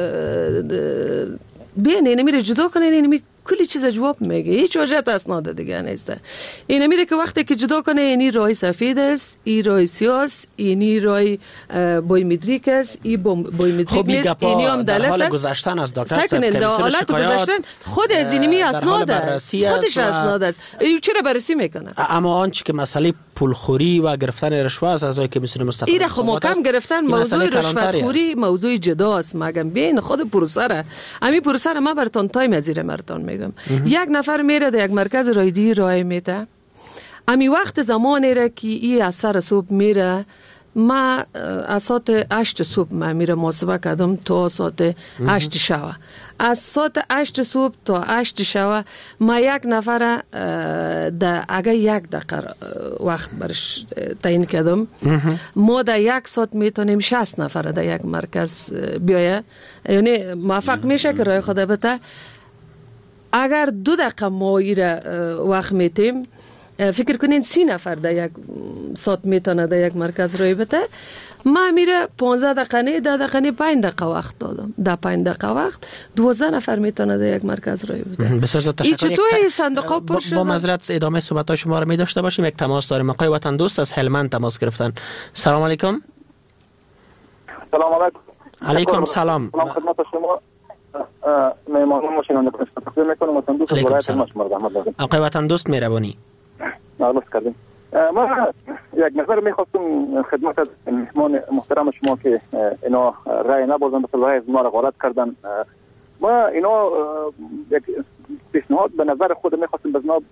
بینه نمیره جدا کنه، اینمی کلی چیز جواب میگه، هیچ وجهت اسناد دیگه نیسته. این میره که وقتی که جدا کنه اینی رای سفید است، این رای سیاه است، اینی رای بایومتریک است، این بایومتریک نیست، اینی هم دلست است.
حال گذشتن از دکتر
سکن حالت گذشتن خود از اینمی اسناد است، خودش اسناد است. چرا بررسی میکنه؟
اما آنچه که مسئله پولخوری و گرفتن رشوه از اعضای کمیسیون مستقل
این خب محکم گرفتن، موضوع رشوتخوری موضوع جداست. مگم بین خود پروسه همین پروسه ما براتون تایم از مرتون میگم. یک نفر میره در یک مرکز رایدی رای میده، امی وقت زمانی را که ای از سر صبح میره، ما از ساعت 8 صبح ما میره محاسبه کردم تا ساعت 8 شب. از ساعت 8 صبح تا 8 شب ما یک نفر اگر یک دقیقه وقت برش تعیین کردم، ما در یک ساعت میتونیم 60 نفر در یک مرکز بیایه، یعنی موفق میشه که رای خود بده. اگر 2 دقیقه ما وقت میتیم، فکر کنین 30 نفر در یک ساعت میتونه در یک مرکز رای بده. ما میره 15 دقیقه نه 10 دقیقه نه 5 دقیقه وقت دادم. در 5 دقیقه وقت 12 نفر میتونه در یک مرکز رای بده.
بسیار زیاد تشکر.
چطور صندوقا پر شده؟
با معذرت ادامه صحبت شما رو می داشته باشیم. یک تماس داریم. آقای وطن دوست از هلمند تماس گرفتن. سلام علیکم.
سلام علیکم.
علیکم سلام.
سلام خدمت شما. مهمانان ماشینان تقدیم میکنم. وطن دوست ولایت مشمر.
آقای وطن دوست مهربانی.
ممنون کردیم. ما یک نظر میخواستم خدمت از مهمان محترم شما که اینا رای نبردن، به رای ما را غلط کردن. ما اینا یک پیشنهاد به نظر خود میخواستم به جناب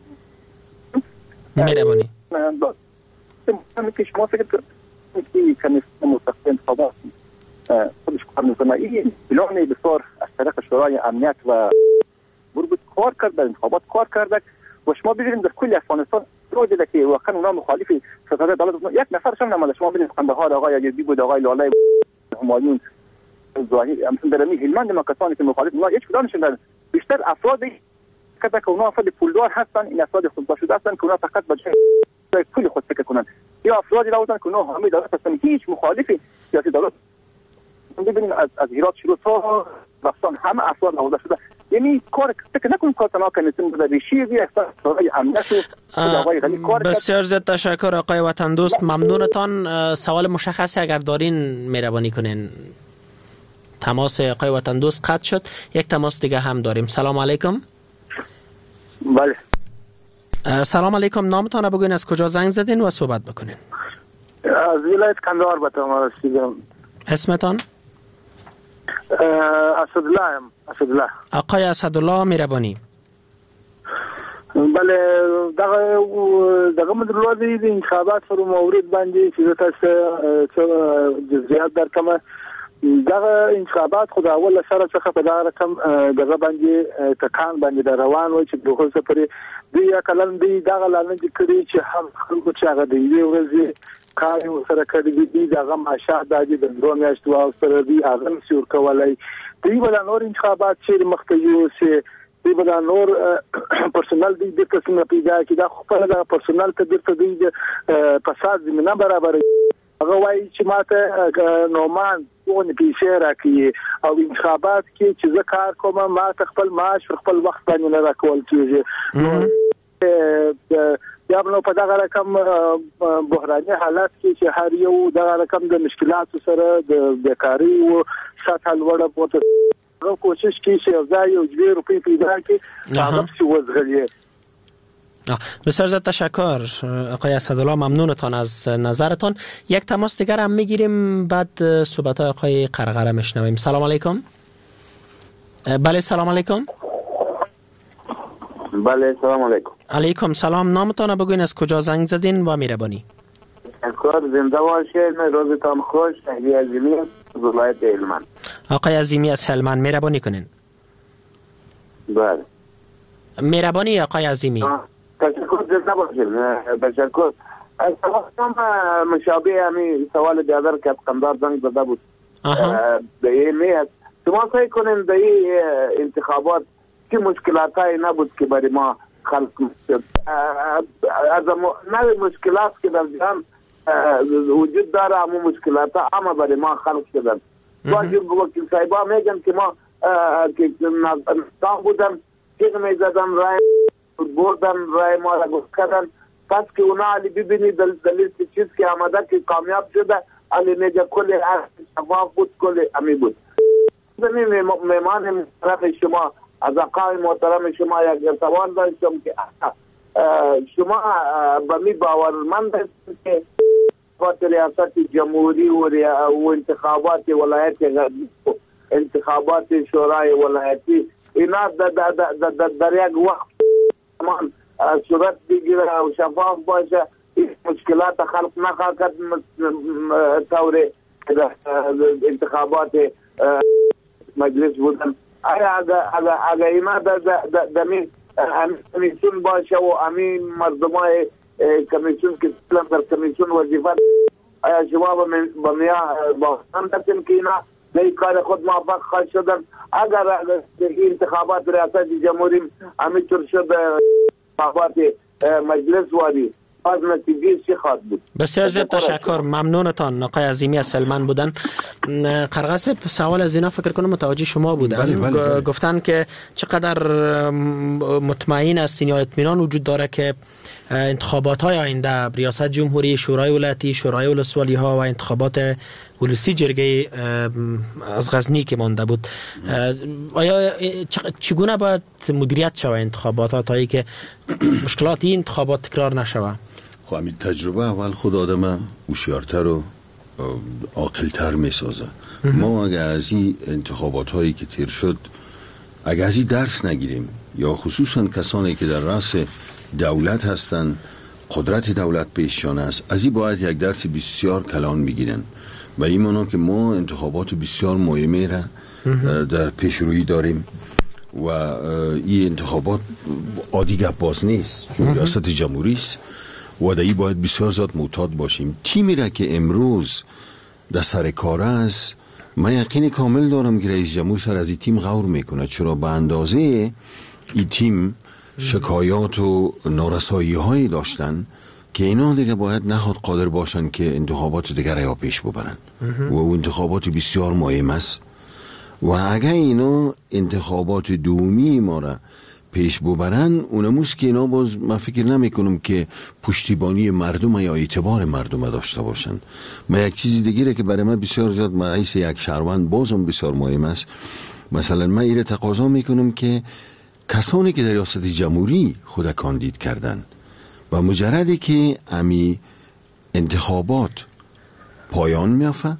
مهربانی
که شما فکر کنید که مستقل انتخابات خودش کار میکنه. این اعلان بسیار از طریق شورای امنیت و بود کار کرد، در انتخابات کار کرده و شما ببینید در کل افغانستان رو دیده که واقعا اونا مخالف ستاد دولت یک نفرشون نماده. شما ببینید قندهار آقای عزیزی بود، آقای لاله همایون زاهی، مثلا در هلمند ما کسانی که مخالف اونا هیچ کدامشون بیشتر افرادی که اونا افراد پولدار هستن، این افراد خوددار شده هستن که اونا فقط به جای پول خود فکر کنن، یا افرادی راوتن که اونا حامی دولت هستن، هیچ مخالف سیاسی دولت. ببینید از هرات شروع تا رفتن همه افراد آورده شده. یعنی کار فکر نکنیم کار تنها کنیتون بوده بیشی بیشتر برای امنیت و آقای غنی کار.
بسیار زیاد تشکر آقای وطن دوست، ممنونتان. سوال مشخصی اگر دارین مهربانی کنین. تماس آقای وطن دوست قطع شد. یک تماس دیگه هم داریم. سلام علیکم.
بله
سلام علیکم. نامتان بگوین، از کجا زنگ زدین و صحبت بکنین؟
از ولایت قندهار به تمام رسیدم.
اسمتان؟
اسدالله.
آقای اسدالله مهربانی.
بله دغه مدرلو د انتخابات پر مورد باندې چې تاسو جزئیات درکمه. دغه انتخابات خو د اول سره څخه په دغه رقم دغه باندې تکان باندې روان و چې دغه سفر دی کلن دی دغه لاندې کړي چې هم خلکو چې هغه دی ورځي کار سره کړی دی دغه ماشه د دوه میاشتو او سره دی هغه سور کولای دی ولا نور انتخابات چې مختیو سي دی ولا نور پرسونل دی د قسمه پیدا کی دا خپل د پرسونل ته درته دی فساد زمينه برابر هغه وایي چې ماته نومان اون پیسې راکړي او انتخابات کې چې زه کار کوم ما خپل معاش خپل وخت باندې نه راکول کیږي. یا نو په دغه رقم بحراني حالات کې چې هر یو دغه رقم د مشکلات سره د بیکاری او سطح لوړه پورته کوشش کوي چې ځای او 2 روپۍ پیدا کړي هغه څه وزغلي.
بسیار زیاد تشکر آقای اسدالله، ممنونتان از نظرتان. یک تماس دیگر هم میگیریم، بعد صحبت های آقای قرقره میشنویم. سلام علیکم. بله سلام علیکم.
بله سلام علیکم.
علیکم سلام. نامتان بگوین، از کجا زنگ زدین و مهربانی؟
تشکر، زنده باشید، روزتان خوش. شهری عظیمی از ولایت هلمند.
آقای عظیمی از هلمند، مهربانی کنین.
بله
مهربانی آقای عظیمی.
تشکر، زنده باشید. تشکر. سوالم مشابه همین سوال دیگر که قندار زنگ زده بود. به این است شما فکر کنین در این انتخابات چه مشکلات هایی نبود که برای ما خلق شد؟ از نوع مشکلات که در جهان وجود داره، همون مشکلات ها اما برای ما خلق شدن. وکیل صاحبا میگن که ما که نظام بودن چیز میزدن، رای بردن، رای ما را گفت کردن. پس که اونا علی ببینی دلیل چیز که آمده که کامیاب شده، علی میگه کل شفاف بود، کل امی بود. میمان محترم شما، از اقای محترم شما یک ارتباط داشتم که شما به می باورمند هستید که ریاست جمهوری و انتخابات ولایت غربی، انتخابات شورای ولایتی، اینا در یک وقت زمان صورت بگیره و شفاف باشه، مشکلات خلق نخواهد طور انتخابات مجلس بودن. اگر اینا در کمیسیون باشه و امین مردمای کمیسیون که در کمیسیون وظیفه، آیا شما با هم دستیم که اینا به کار خود موفق خواهد شدن؟ اگر انتخابات ریاست جمهوری همینطور شد، انتخابات مجلس وادی، از نتیجه چی خواهد بود؟
بسیار زیاد تشکر، ممنونتان. آقای عظیمی از هلمند بودن. قرقره صاحب، سوال از اینا فکر کنم متوجه شما بودن. بله. گفتن که چقدر مطمئن هستین یا اطمینان وجود داره که انتخابات های آینده، ریاست جمهوری، شورای ولایتی، شورای ولسوالی ها و انتخابات ولسی جرگه از غزنی که مانده بود، آیا چگونه باید مدیریت شود انتخابات تا ای که مشکلات این انتخابات تکرار نشود؟
خب همین تجربه اول خود آدم هوشیارتر و عاقل‌تر میسازه. ما اگر از این انتخابات هایی که تیر شد اگر از این درس نگیریم، یا خصوصا کسانی که در رأس دولت هستند، قدرت دولت پیششان است، از این باید یک درس بسیار کلان بگیرن. و این معنا که ما انتخابات بسیار مهمه را در پیشرویی داریم و این انتخابات عادی گپ باز نیست، چون ریاست جمهوری است و در این باید بسیار زیاد معتاد باشیم. تیمی را که امروز در سر کار است، من یقین کامل دارم که رئیس جمهور سر از این تیم غور میکنه، چرا به اندازه این تیم شکایات و نارسایی هایی داشتن که اینا دیگه باید نخود قادر باشن که انتخابات دیگر یا پیش ببرن و انتخابات بسیار مهم است. و اگر اینا انتخابات دومی ما را پیش ببرن، اونموست که اینا باز من فکر نمی کنم که پشتیبانی مردم یا اعتبار مردم داشته باشن. من یک چیز دیگه که برای من بسیار زیاد مقایسه یک شهروند بازم بسیار مهم است. مثلا من ایره تقاضا میکنم که کسانی که در ریاست جمهوری خود کاندید کردن و مجردی که امی انتخابات پایان میافه،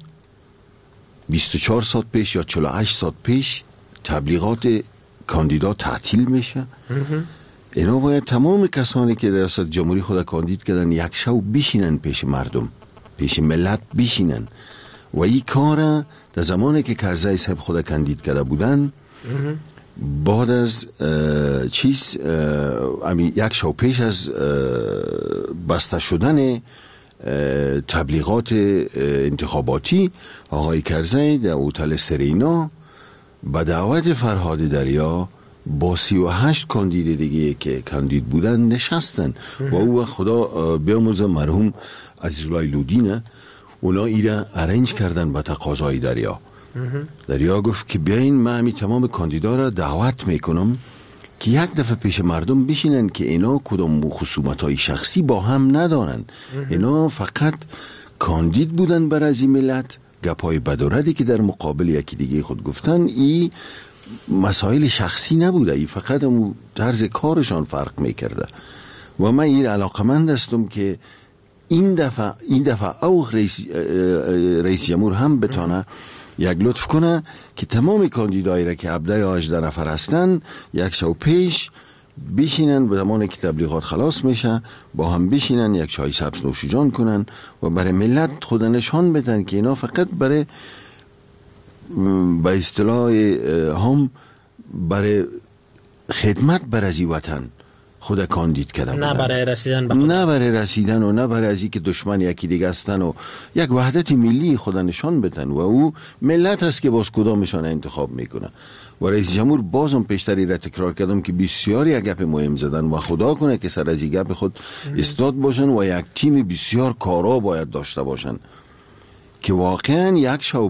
24 ساعت پیش یا 48 ساعت پیش تبلیغات کاندیدا تعطیل میشه، اینا باید تمام کسانی که در ریاست جمهوری خود کاندید کردن یک شو بشینن پیش مردم، پیش ملت بشینن و این کار در زمانی که کرزی صاحب خود کاندید کرده بودن، بعد از یک شو پیش از بسته شدن تبلیغات انتخاباتی، آقای کرزی در هتل سرینا به دعوت فرهاد دریا با 38 کاندید دیگه که کاندید بودن نشستن و او خدا بیامرزه مرحوم عزیزالله لودینه، اونا ایره ارنج کردن به تقاضای دریا. دریا گفت که بیاین من همی تمام کاندیدا را دعوت میکنم که یک دفعه پیش مردم بشینن که اینا کدام خصومت‌های شخصی با هم ندارن، اینا فقط کاندید بودن بر از این ملت، گپای بدوردی که در مقابل یکی دیگه خود گفتن این مسائل شخصی نبوده، این فقط طرز کارشان فرق میکرده و من این علاقمند هستم که این دفعه او رئیس جمهور هم بتانه یک لطف کنه که تمام کاندیدایی را که 17 یا 18 نفر هستن یک شو پیش بشینن، به زمانی که تبلیغات خلاص میشه با هم بشینن یک چای سبز نوشیجان کنن و برای ملت خود نشان بدن که اینا فقط برای به اصطلاح هم برای خدمت بر از وطن خود کاندید کرده بودن،
نه برای رسیدن به خود،
نه برای رسیدن و نه برای از اینکه دشمن یکی دیگه هستن و یک وحدت ملی خود نشان بدن و او ملت هست که باز کدامشان انتخاب میکنه. و رئیس جمهور بازم پیشتری را تکرار کردم که بسیار یک گپ مهم زدن و خدا کنه که سر از این گپ خود استاد باشن و یک تیم بسیار کارا باید داشته باشن که واقعا یک شب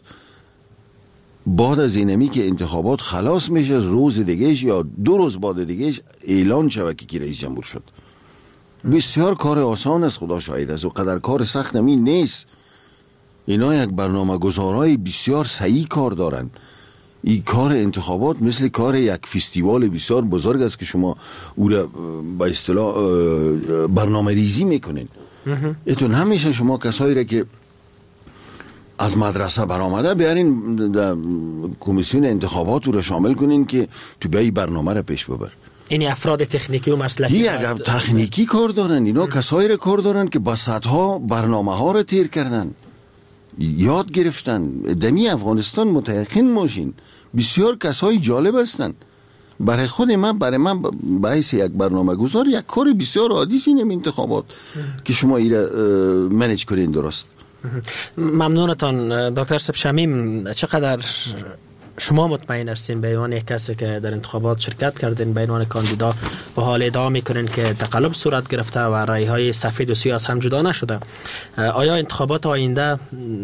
بعد از اینمی که انتخابات خلاص میشه روز دیگهش یا 2 روز بعد دیگهش اعلان شود که رئیس جمهور شد. بسیار کار آسان است، خدا شاهد است و قدر کار سخت نمی نیست. اینا یک برنامه گذارای بسیار صحیح کار دارن. این کار انتخابات مثل کار یک فستیوال بسیار بزرگ است که شما او را به اصطلاح برنامه ریزی میکنین. ایتون همیشه شما کسایی را که از مدرسه برآمده بیارین کمیسیون انتخابات رو شامل کنین که تو بیای برنامه را پیش ببر.
این افراد تکنیکی و مسلحی
اگر تکنیکی کار دارن، اینا کسایی را کار دارن که با صدها برنامه ها را تیر کردن، یاد گرفتن. دمی افغانستان متيقن باشین بسیار کسای جالب هستن. برای من باعث یک برنامه گذار یک کار بسیار عادی است این انتخابات که شما ایره منیج کنین. درست.
ممنونتان دکتر سب شمیم. چقدر شما مطمئن هستین به عنوان یک کسی که در انتخابات شرکت کردین، به عنوان کاندیدا به حال ادعا میکنین که تقلب صورت گرفته و رای های سفید و سیاه هم جدا نشده؟ آیا انتخابات آینده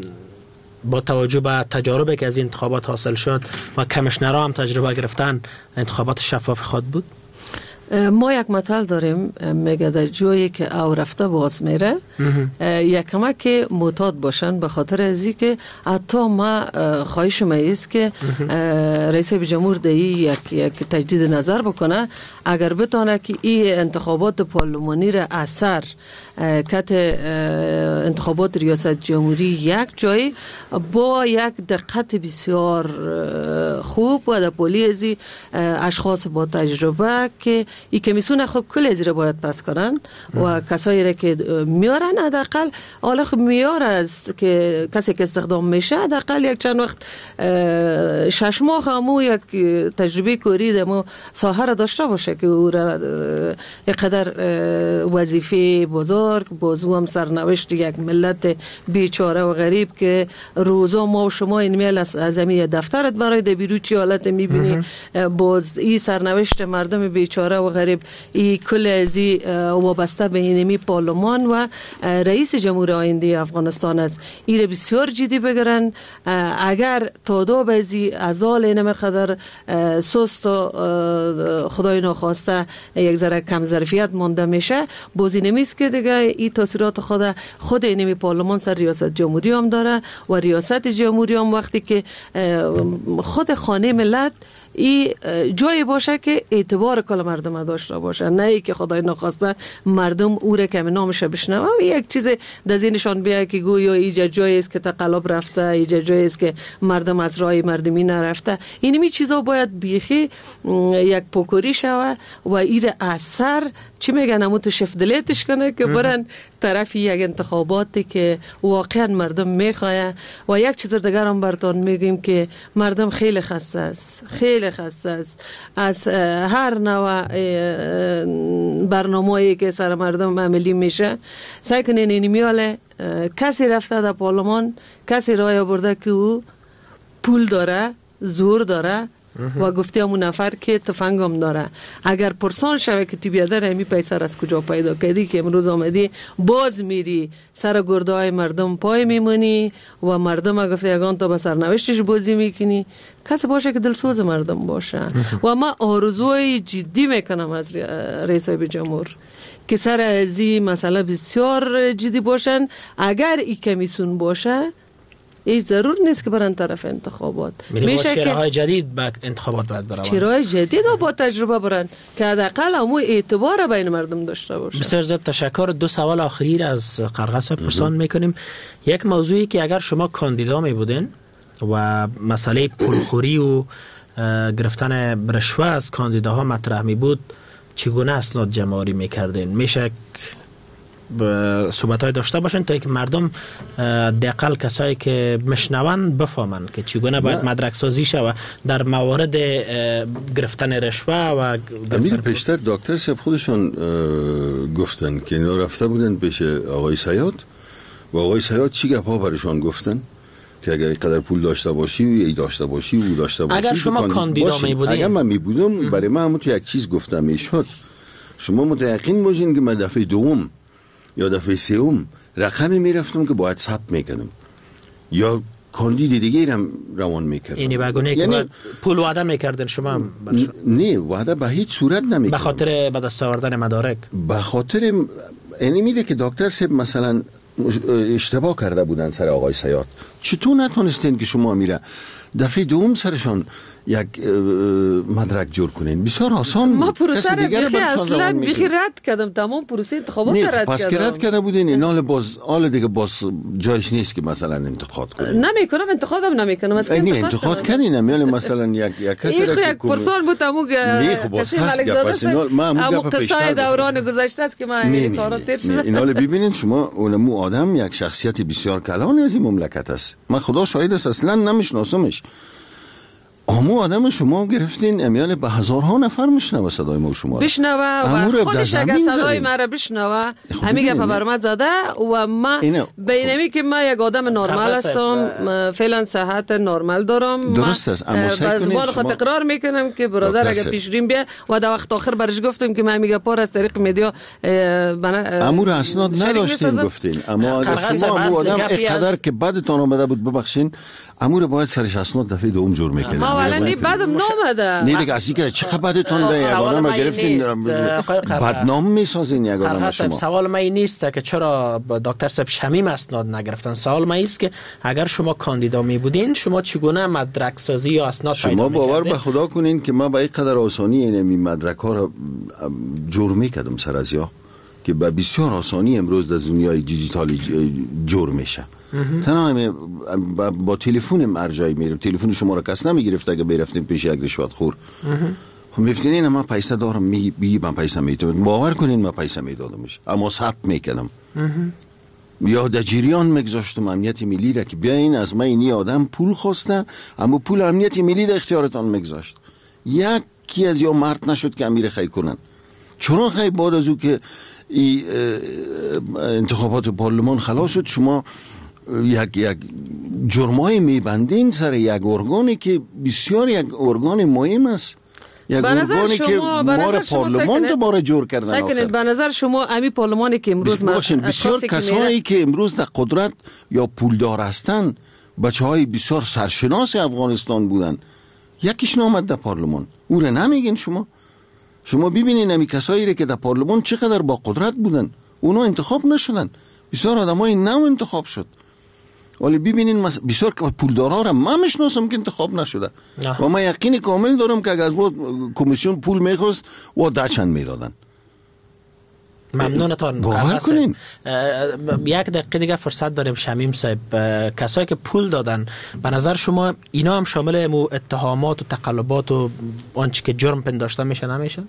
با توجه به تجاربی که از این انتخابات حاصل شد و کمیشنرها هم تجربه گرفتن انتخابات شفاف خود بود؟
ما یک مثل داریم میگه در جایی که او رفته باز میره یک کمک معتاد باشن، به خاطر ازی که حتی ما خواهش ما است که رئیس جمهور دهی یک تجدید نظر بکنه اگر بتانه که این انتخابات پارلمانی را اثر کت انتخابات ریاست جمهوری یک جای با یک دقت بسیار خوب و در پولی ازی اشخاص با تجربه که این کمیسیون خود کل ازی را باید پس کنن و کسایی را که میارن حداقل حالا خب میار است که کسی که استخدام میشه حداقل یک چند وقت 6 ماه همو یک تجربه کاری دمو ساحه را داشته باشه که او را یک قدر وظیفه بزرگ بازو هم سرنوشت یک ملت بیچاره و غریب که روزا ما و شما این میل از همین دفترت برای دبیرو چی حالت میبینی، باز این سرنوشت مردم بیچاره و غریب این کل ازی وابسته به اینمی پارلمان و رئیس جمهور آینده افغانستان است. این بسیار جدی بگیرن. اگر تاداب ازی ازال اینم قدر سست و خدای ناخواسته یک ذره کم ظرفیت مانده میشه، بازی نمیست که دیگه این تاثیرات خود اینمی پارلمان سر ریاست جمهوری هم داره و ریاست جمهوری هم وقتی که خود خانه ملت این جایی باشه که اعتبار کل مردم داشته باشه، نه ای که خدای ناخواسته مردم او را که نامش بشنوه و یک چیز در ذهنشان بیاد که گویا اینجا جایی است که تقلب رفته، اینجا جایی است که مردم از راه مردمی نرفته. اینمی چیزا باید بیخی یک پوکوری شوه و این اثر چی میگن همون تو شفدلیتش کنه که برن طرف یک انتخاباتی که واقعا مردم میخواه. و یک چیز دیگر هم براتون میگیم که مردم خیلی خسته است، خیلی خسته است از هر نوع برنامه‌ای که سر مردم عملی میشه. سعی کنین این میاله کسی رفته در پارلمان، کسی رای آورده که او پول داره، زور داره و گفته همون نفر که تفنگ هم داره. اگر پرسان شوه که تو بیادر همی پیسر از کجا پیدا کردی که امروز آمدی باز میری سر گرده های مردم پای میمونی و مردم ها گفته یگان تا به سرنوشتش بازی میکنی. کسی باشه که دلسوز مردم باشه. و من آرزوی جدی میکنم از رئیس جمهور که سر ازی مسئله بسیار جدی باشن. اگر ای کمیسیون باشه هیچ ضرور نیست که برن طرف انتخابات.
میشه که چهره‌های جدید به انتخابات باید برن،
چهره‌های جدید و با تجربه برن که حداقل همون اعتبار بین مردم داشته باشه.
بسیار زیاد تشکر. 2 سوال آخری از قرغس پرسان میکنیم. یک موضوعی که اگر شما کاندیدا می بودین و مسئله پولخوری و گرفتن رشوه از کاندیداها مطرح می بود، چگونه اسناد جمع‌آوری میکردین؟ میشه صحبت‌های داشته باشین تا که مردم دقیقاً کسایی که مشنون بفهمن که چگونه باید مدرک سازی شود در موارد گرفتن رشوه و
امیر پیشتر دکتر صاحب خودشون گفتن که اینا رفته بودن پیش آقای سیاد و آقای سیاد چی گپا برشان گفتن که اگر قدر پول داشته باشی ای داشته باشی او داشته باشی.
اگر شما کاندیدا می بودین،
اگر من می بودم برای من همون تو یک چیز گفتم میشد، شما متأکد باشین که من دفعه دوم یا دفعه سوم رقمی میرفتم که باید ثبت میکنم یا کاندید دیگه هم روان میکردم.
یعنی بگونه که پول وعده میکردن شما؟
نه، وعده به هیچ صورت نمیکردم.
به خاطر به دست آوردن مدارک؟
به خاطر یعنی میده که دکتر صاحب مثلا اشتباه کرده بودن سر آقای سیاد، چطور نتونستین که شما میره دفعه دوم سرشان یک مدرک جور کنین؟ بسیار آسان بود.
ما پروسه رو بیخی اصلا بیخی رد کردم، تمام پروسه انتخابات رد کردم.
پس که رد کرده بودین این حال دیگه باز جایش نیست که مثلا انتقاد کنین.
نمیکنم، انتقادم نمیکنم. از
نه انتقاد کنین، میگه مثلا یک کسی
را که یک پرسان بود همون کسی ملک زاده همون قصه دوران گذشته است که ما این کارا تیر شده.
اینا رو ببینین شما، اونمو آدم یک شخصیت بسیار کلان از این مملکت است. من خدا شاهد است اصلا نمیشناسمش. امو آدم شما گرفتین امیال به هزارها نفر میشنوه صدای ما شما
بشنوه و خودش اگر صدای ما را بشنوه همین گپ برام زده و ما بینمی که ما یک آدم نرمال هستم، فعلا صحت نرمال دارم.
درست است، اما سعی کنید
خود اقرار میکنم که برادر اگر پیشریم بیا و در وقت آخر برش گفتم که من میگه پر از طریق مدیا
امور اسناد نداشتین گفتین، اما شما امو آدم اقدر که بعدتون آمده بود ببخشین امور باید سرش اسناد دفعه دوم جور میکنه.
ما ولی بعدم نامده.
نه دیگه اسی که چه خبرتون ده یک آدم گرفتین بدنام میسازین یک آدم شما.
سوال من این نیست که چرا دکتر صاحب شمیم اسناد نگرفتن. سوال من است که اگر شما کاندیدا می بودین شما چگونه مدرک سازی یا اسناد پیدا
می‌کردین؟ شما باور به خدا کنین که من به این قدر آسانی این مدرک ها رو جور میکردم سر از یا که به بسیار آسانی امروز در دنیای دیجیتالی جور میشه. تنها با تلفن مرجعی میرم، تلفن شما را کس نمیگرفت اگه برفتیم پیش یک رشوت خور. خب میفتین من پیسه دارم میگی من پیسه میدم، باور کنین من پیسه میدادمش اما ثبت میکردم یا در جریان میگذاشتم امنیت ملی را که بیاین از من اینی آدم پول خواسته اما پول امنیت ملی در اختیارتان میگذاشت. یکی از یا مرد نشد که امیر خی کنن. چرا خی بعد از او که انتخابات پارلمان خلاص شد شما یک جرمای میبندین سر یک ارگانی که بسیار یک ارگان مهم است، یک ارگانی که ما پارلمان دوباره جور کردن.
سکنید به نظر شما امی پارلمانی که امروز
بسیار کسایی که امروز در قدرت یا پولدار هستن بچهای بسیار سرشناس افغانستان بودن، یکیش نامد در پارلمان، او را نمیگین شما ببینین امی کسایی که در پارلمان چقدر با قدرت بودن اونا انتخاب نشدن، بسیار آدمای نو انتخاب شد. ولی ببینین بسیار پولدارا را من میشناسم که انتخاب نشده و من یقین کامل دارم که اگر از ما کمیسیون پول میخواست و دچن میدادن.
ممنونتان.
باور کنین.
یک دقیقه دیگه فرصت داریم شمیم صاحب. کسایی که پول دادن به نظر شما اینا هم شامل اتهامات و تقلبات و آنچه که جرم پنداشته میشه نمیشه؟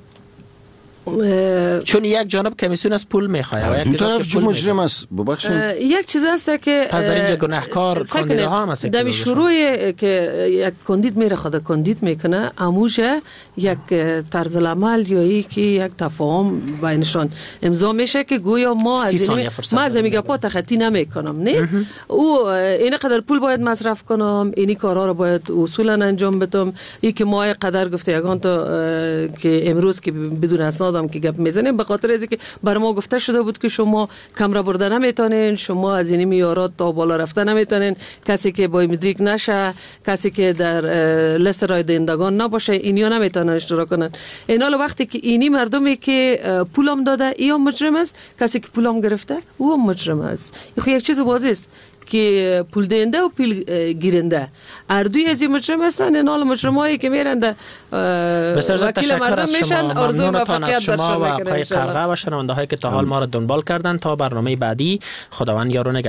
چون یک جانب کمیسیون از پول میخواد،
دو طرف مجرم است. ببخشید
یک چیز است که
پس در اینجا گناهکار کاندیداها هم است
در شروع که یک کاندید میره خود کاندید میکنه اموشه یک طرز العمل یا یک تفاهم بینشان امضا میشه که گویا ما از میگه پا تخطی نمیکنم، نه او این قدر پول باید مصرف کنم، اینی کارا رو باید اصولا انجام بدم، این که ما قدر گفته یگان تا که امروز که بدون اسناد که گپ میزنیم به خاطر از اینکه بر ما گفته شده بود که شما کمره برده نمیتونین، شما از این معیارات تا بالا رفته نمیتونین، کسی که با مدرک نشه، کسی که در لیست رای دهندگان نباشه اینیا نمیتونن اشتراک کنن. این حال وقتی که اینی مردمی که پولم داده یا مجرم است، کسی که پولم گرفته او هم مجرم است. یک چیز واضحه است که پول دهنده و پول گیرنده هر دوی از این مجرم هستن. این حال مجرمایی که میرند وکیل مردم میشن. آرزوی موفقیت برشان
و پای قرقه و شنونده هایی که تا حال ما را دنبال کردن. تا برنامه بعدی خداوند یارو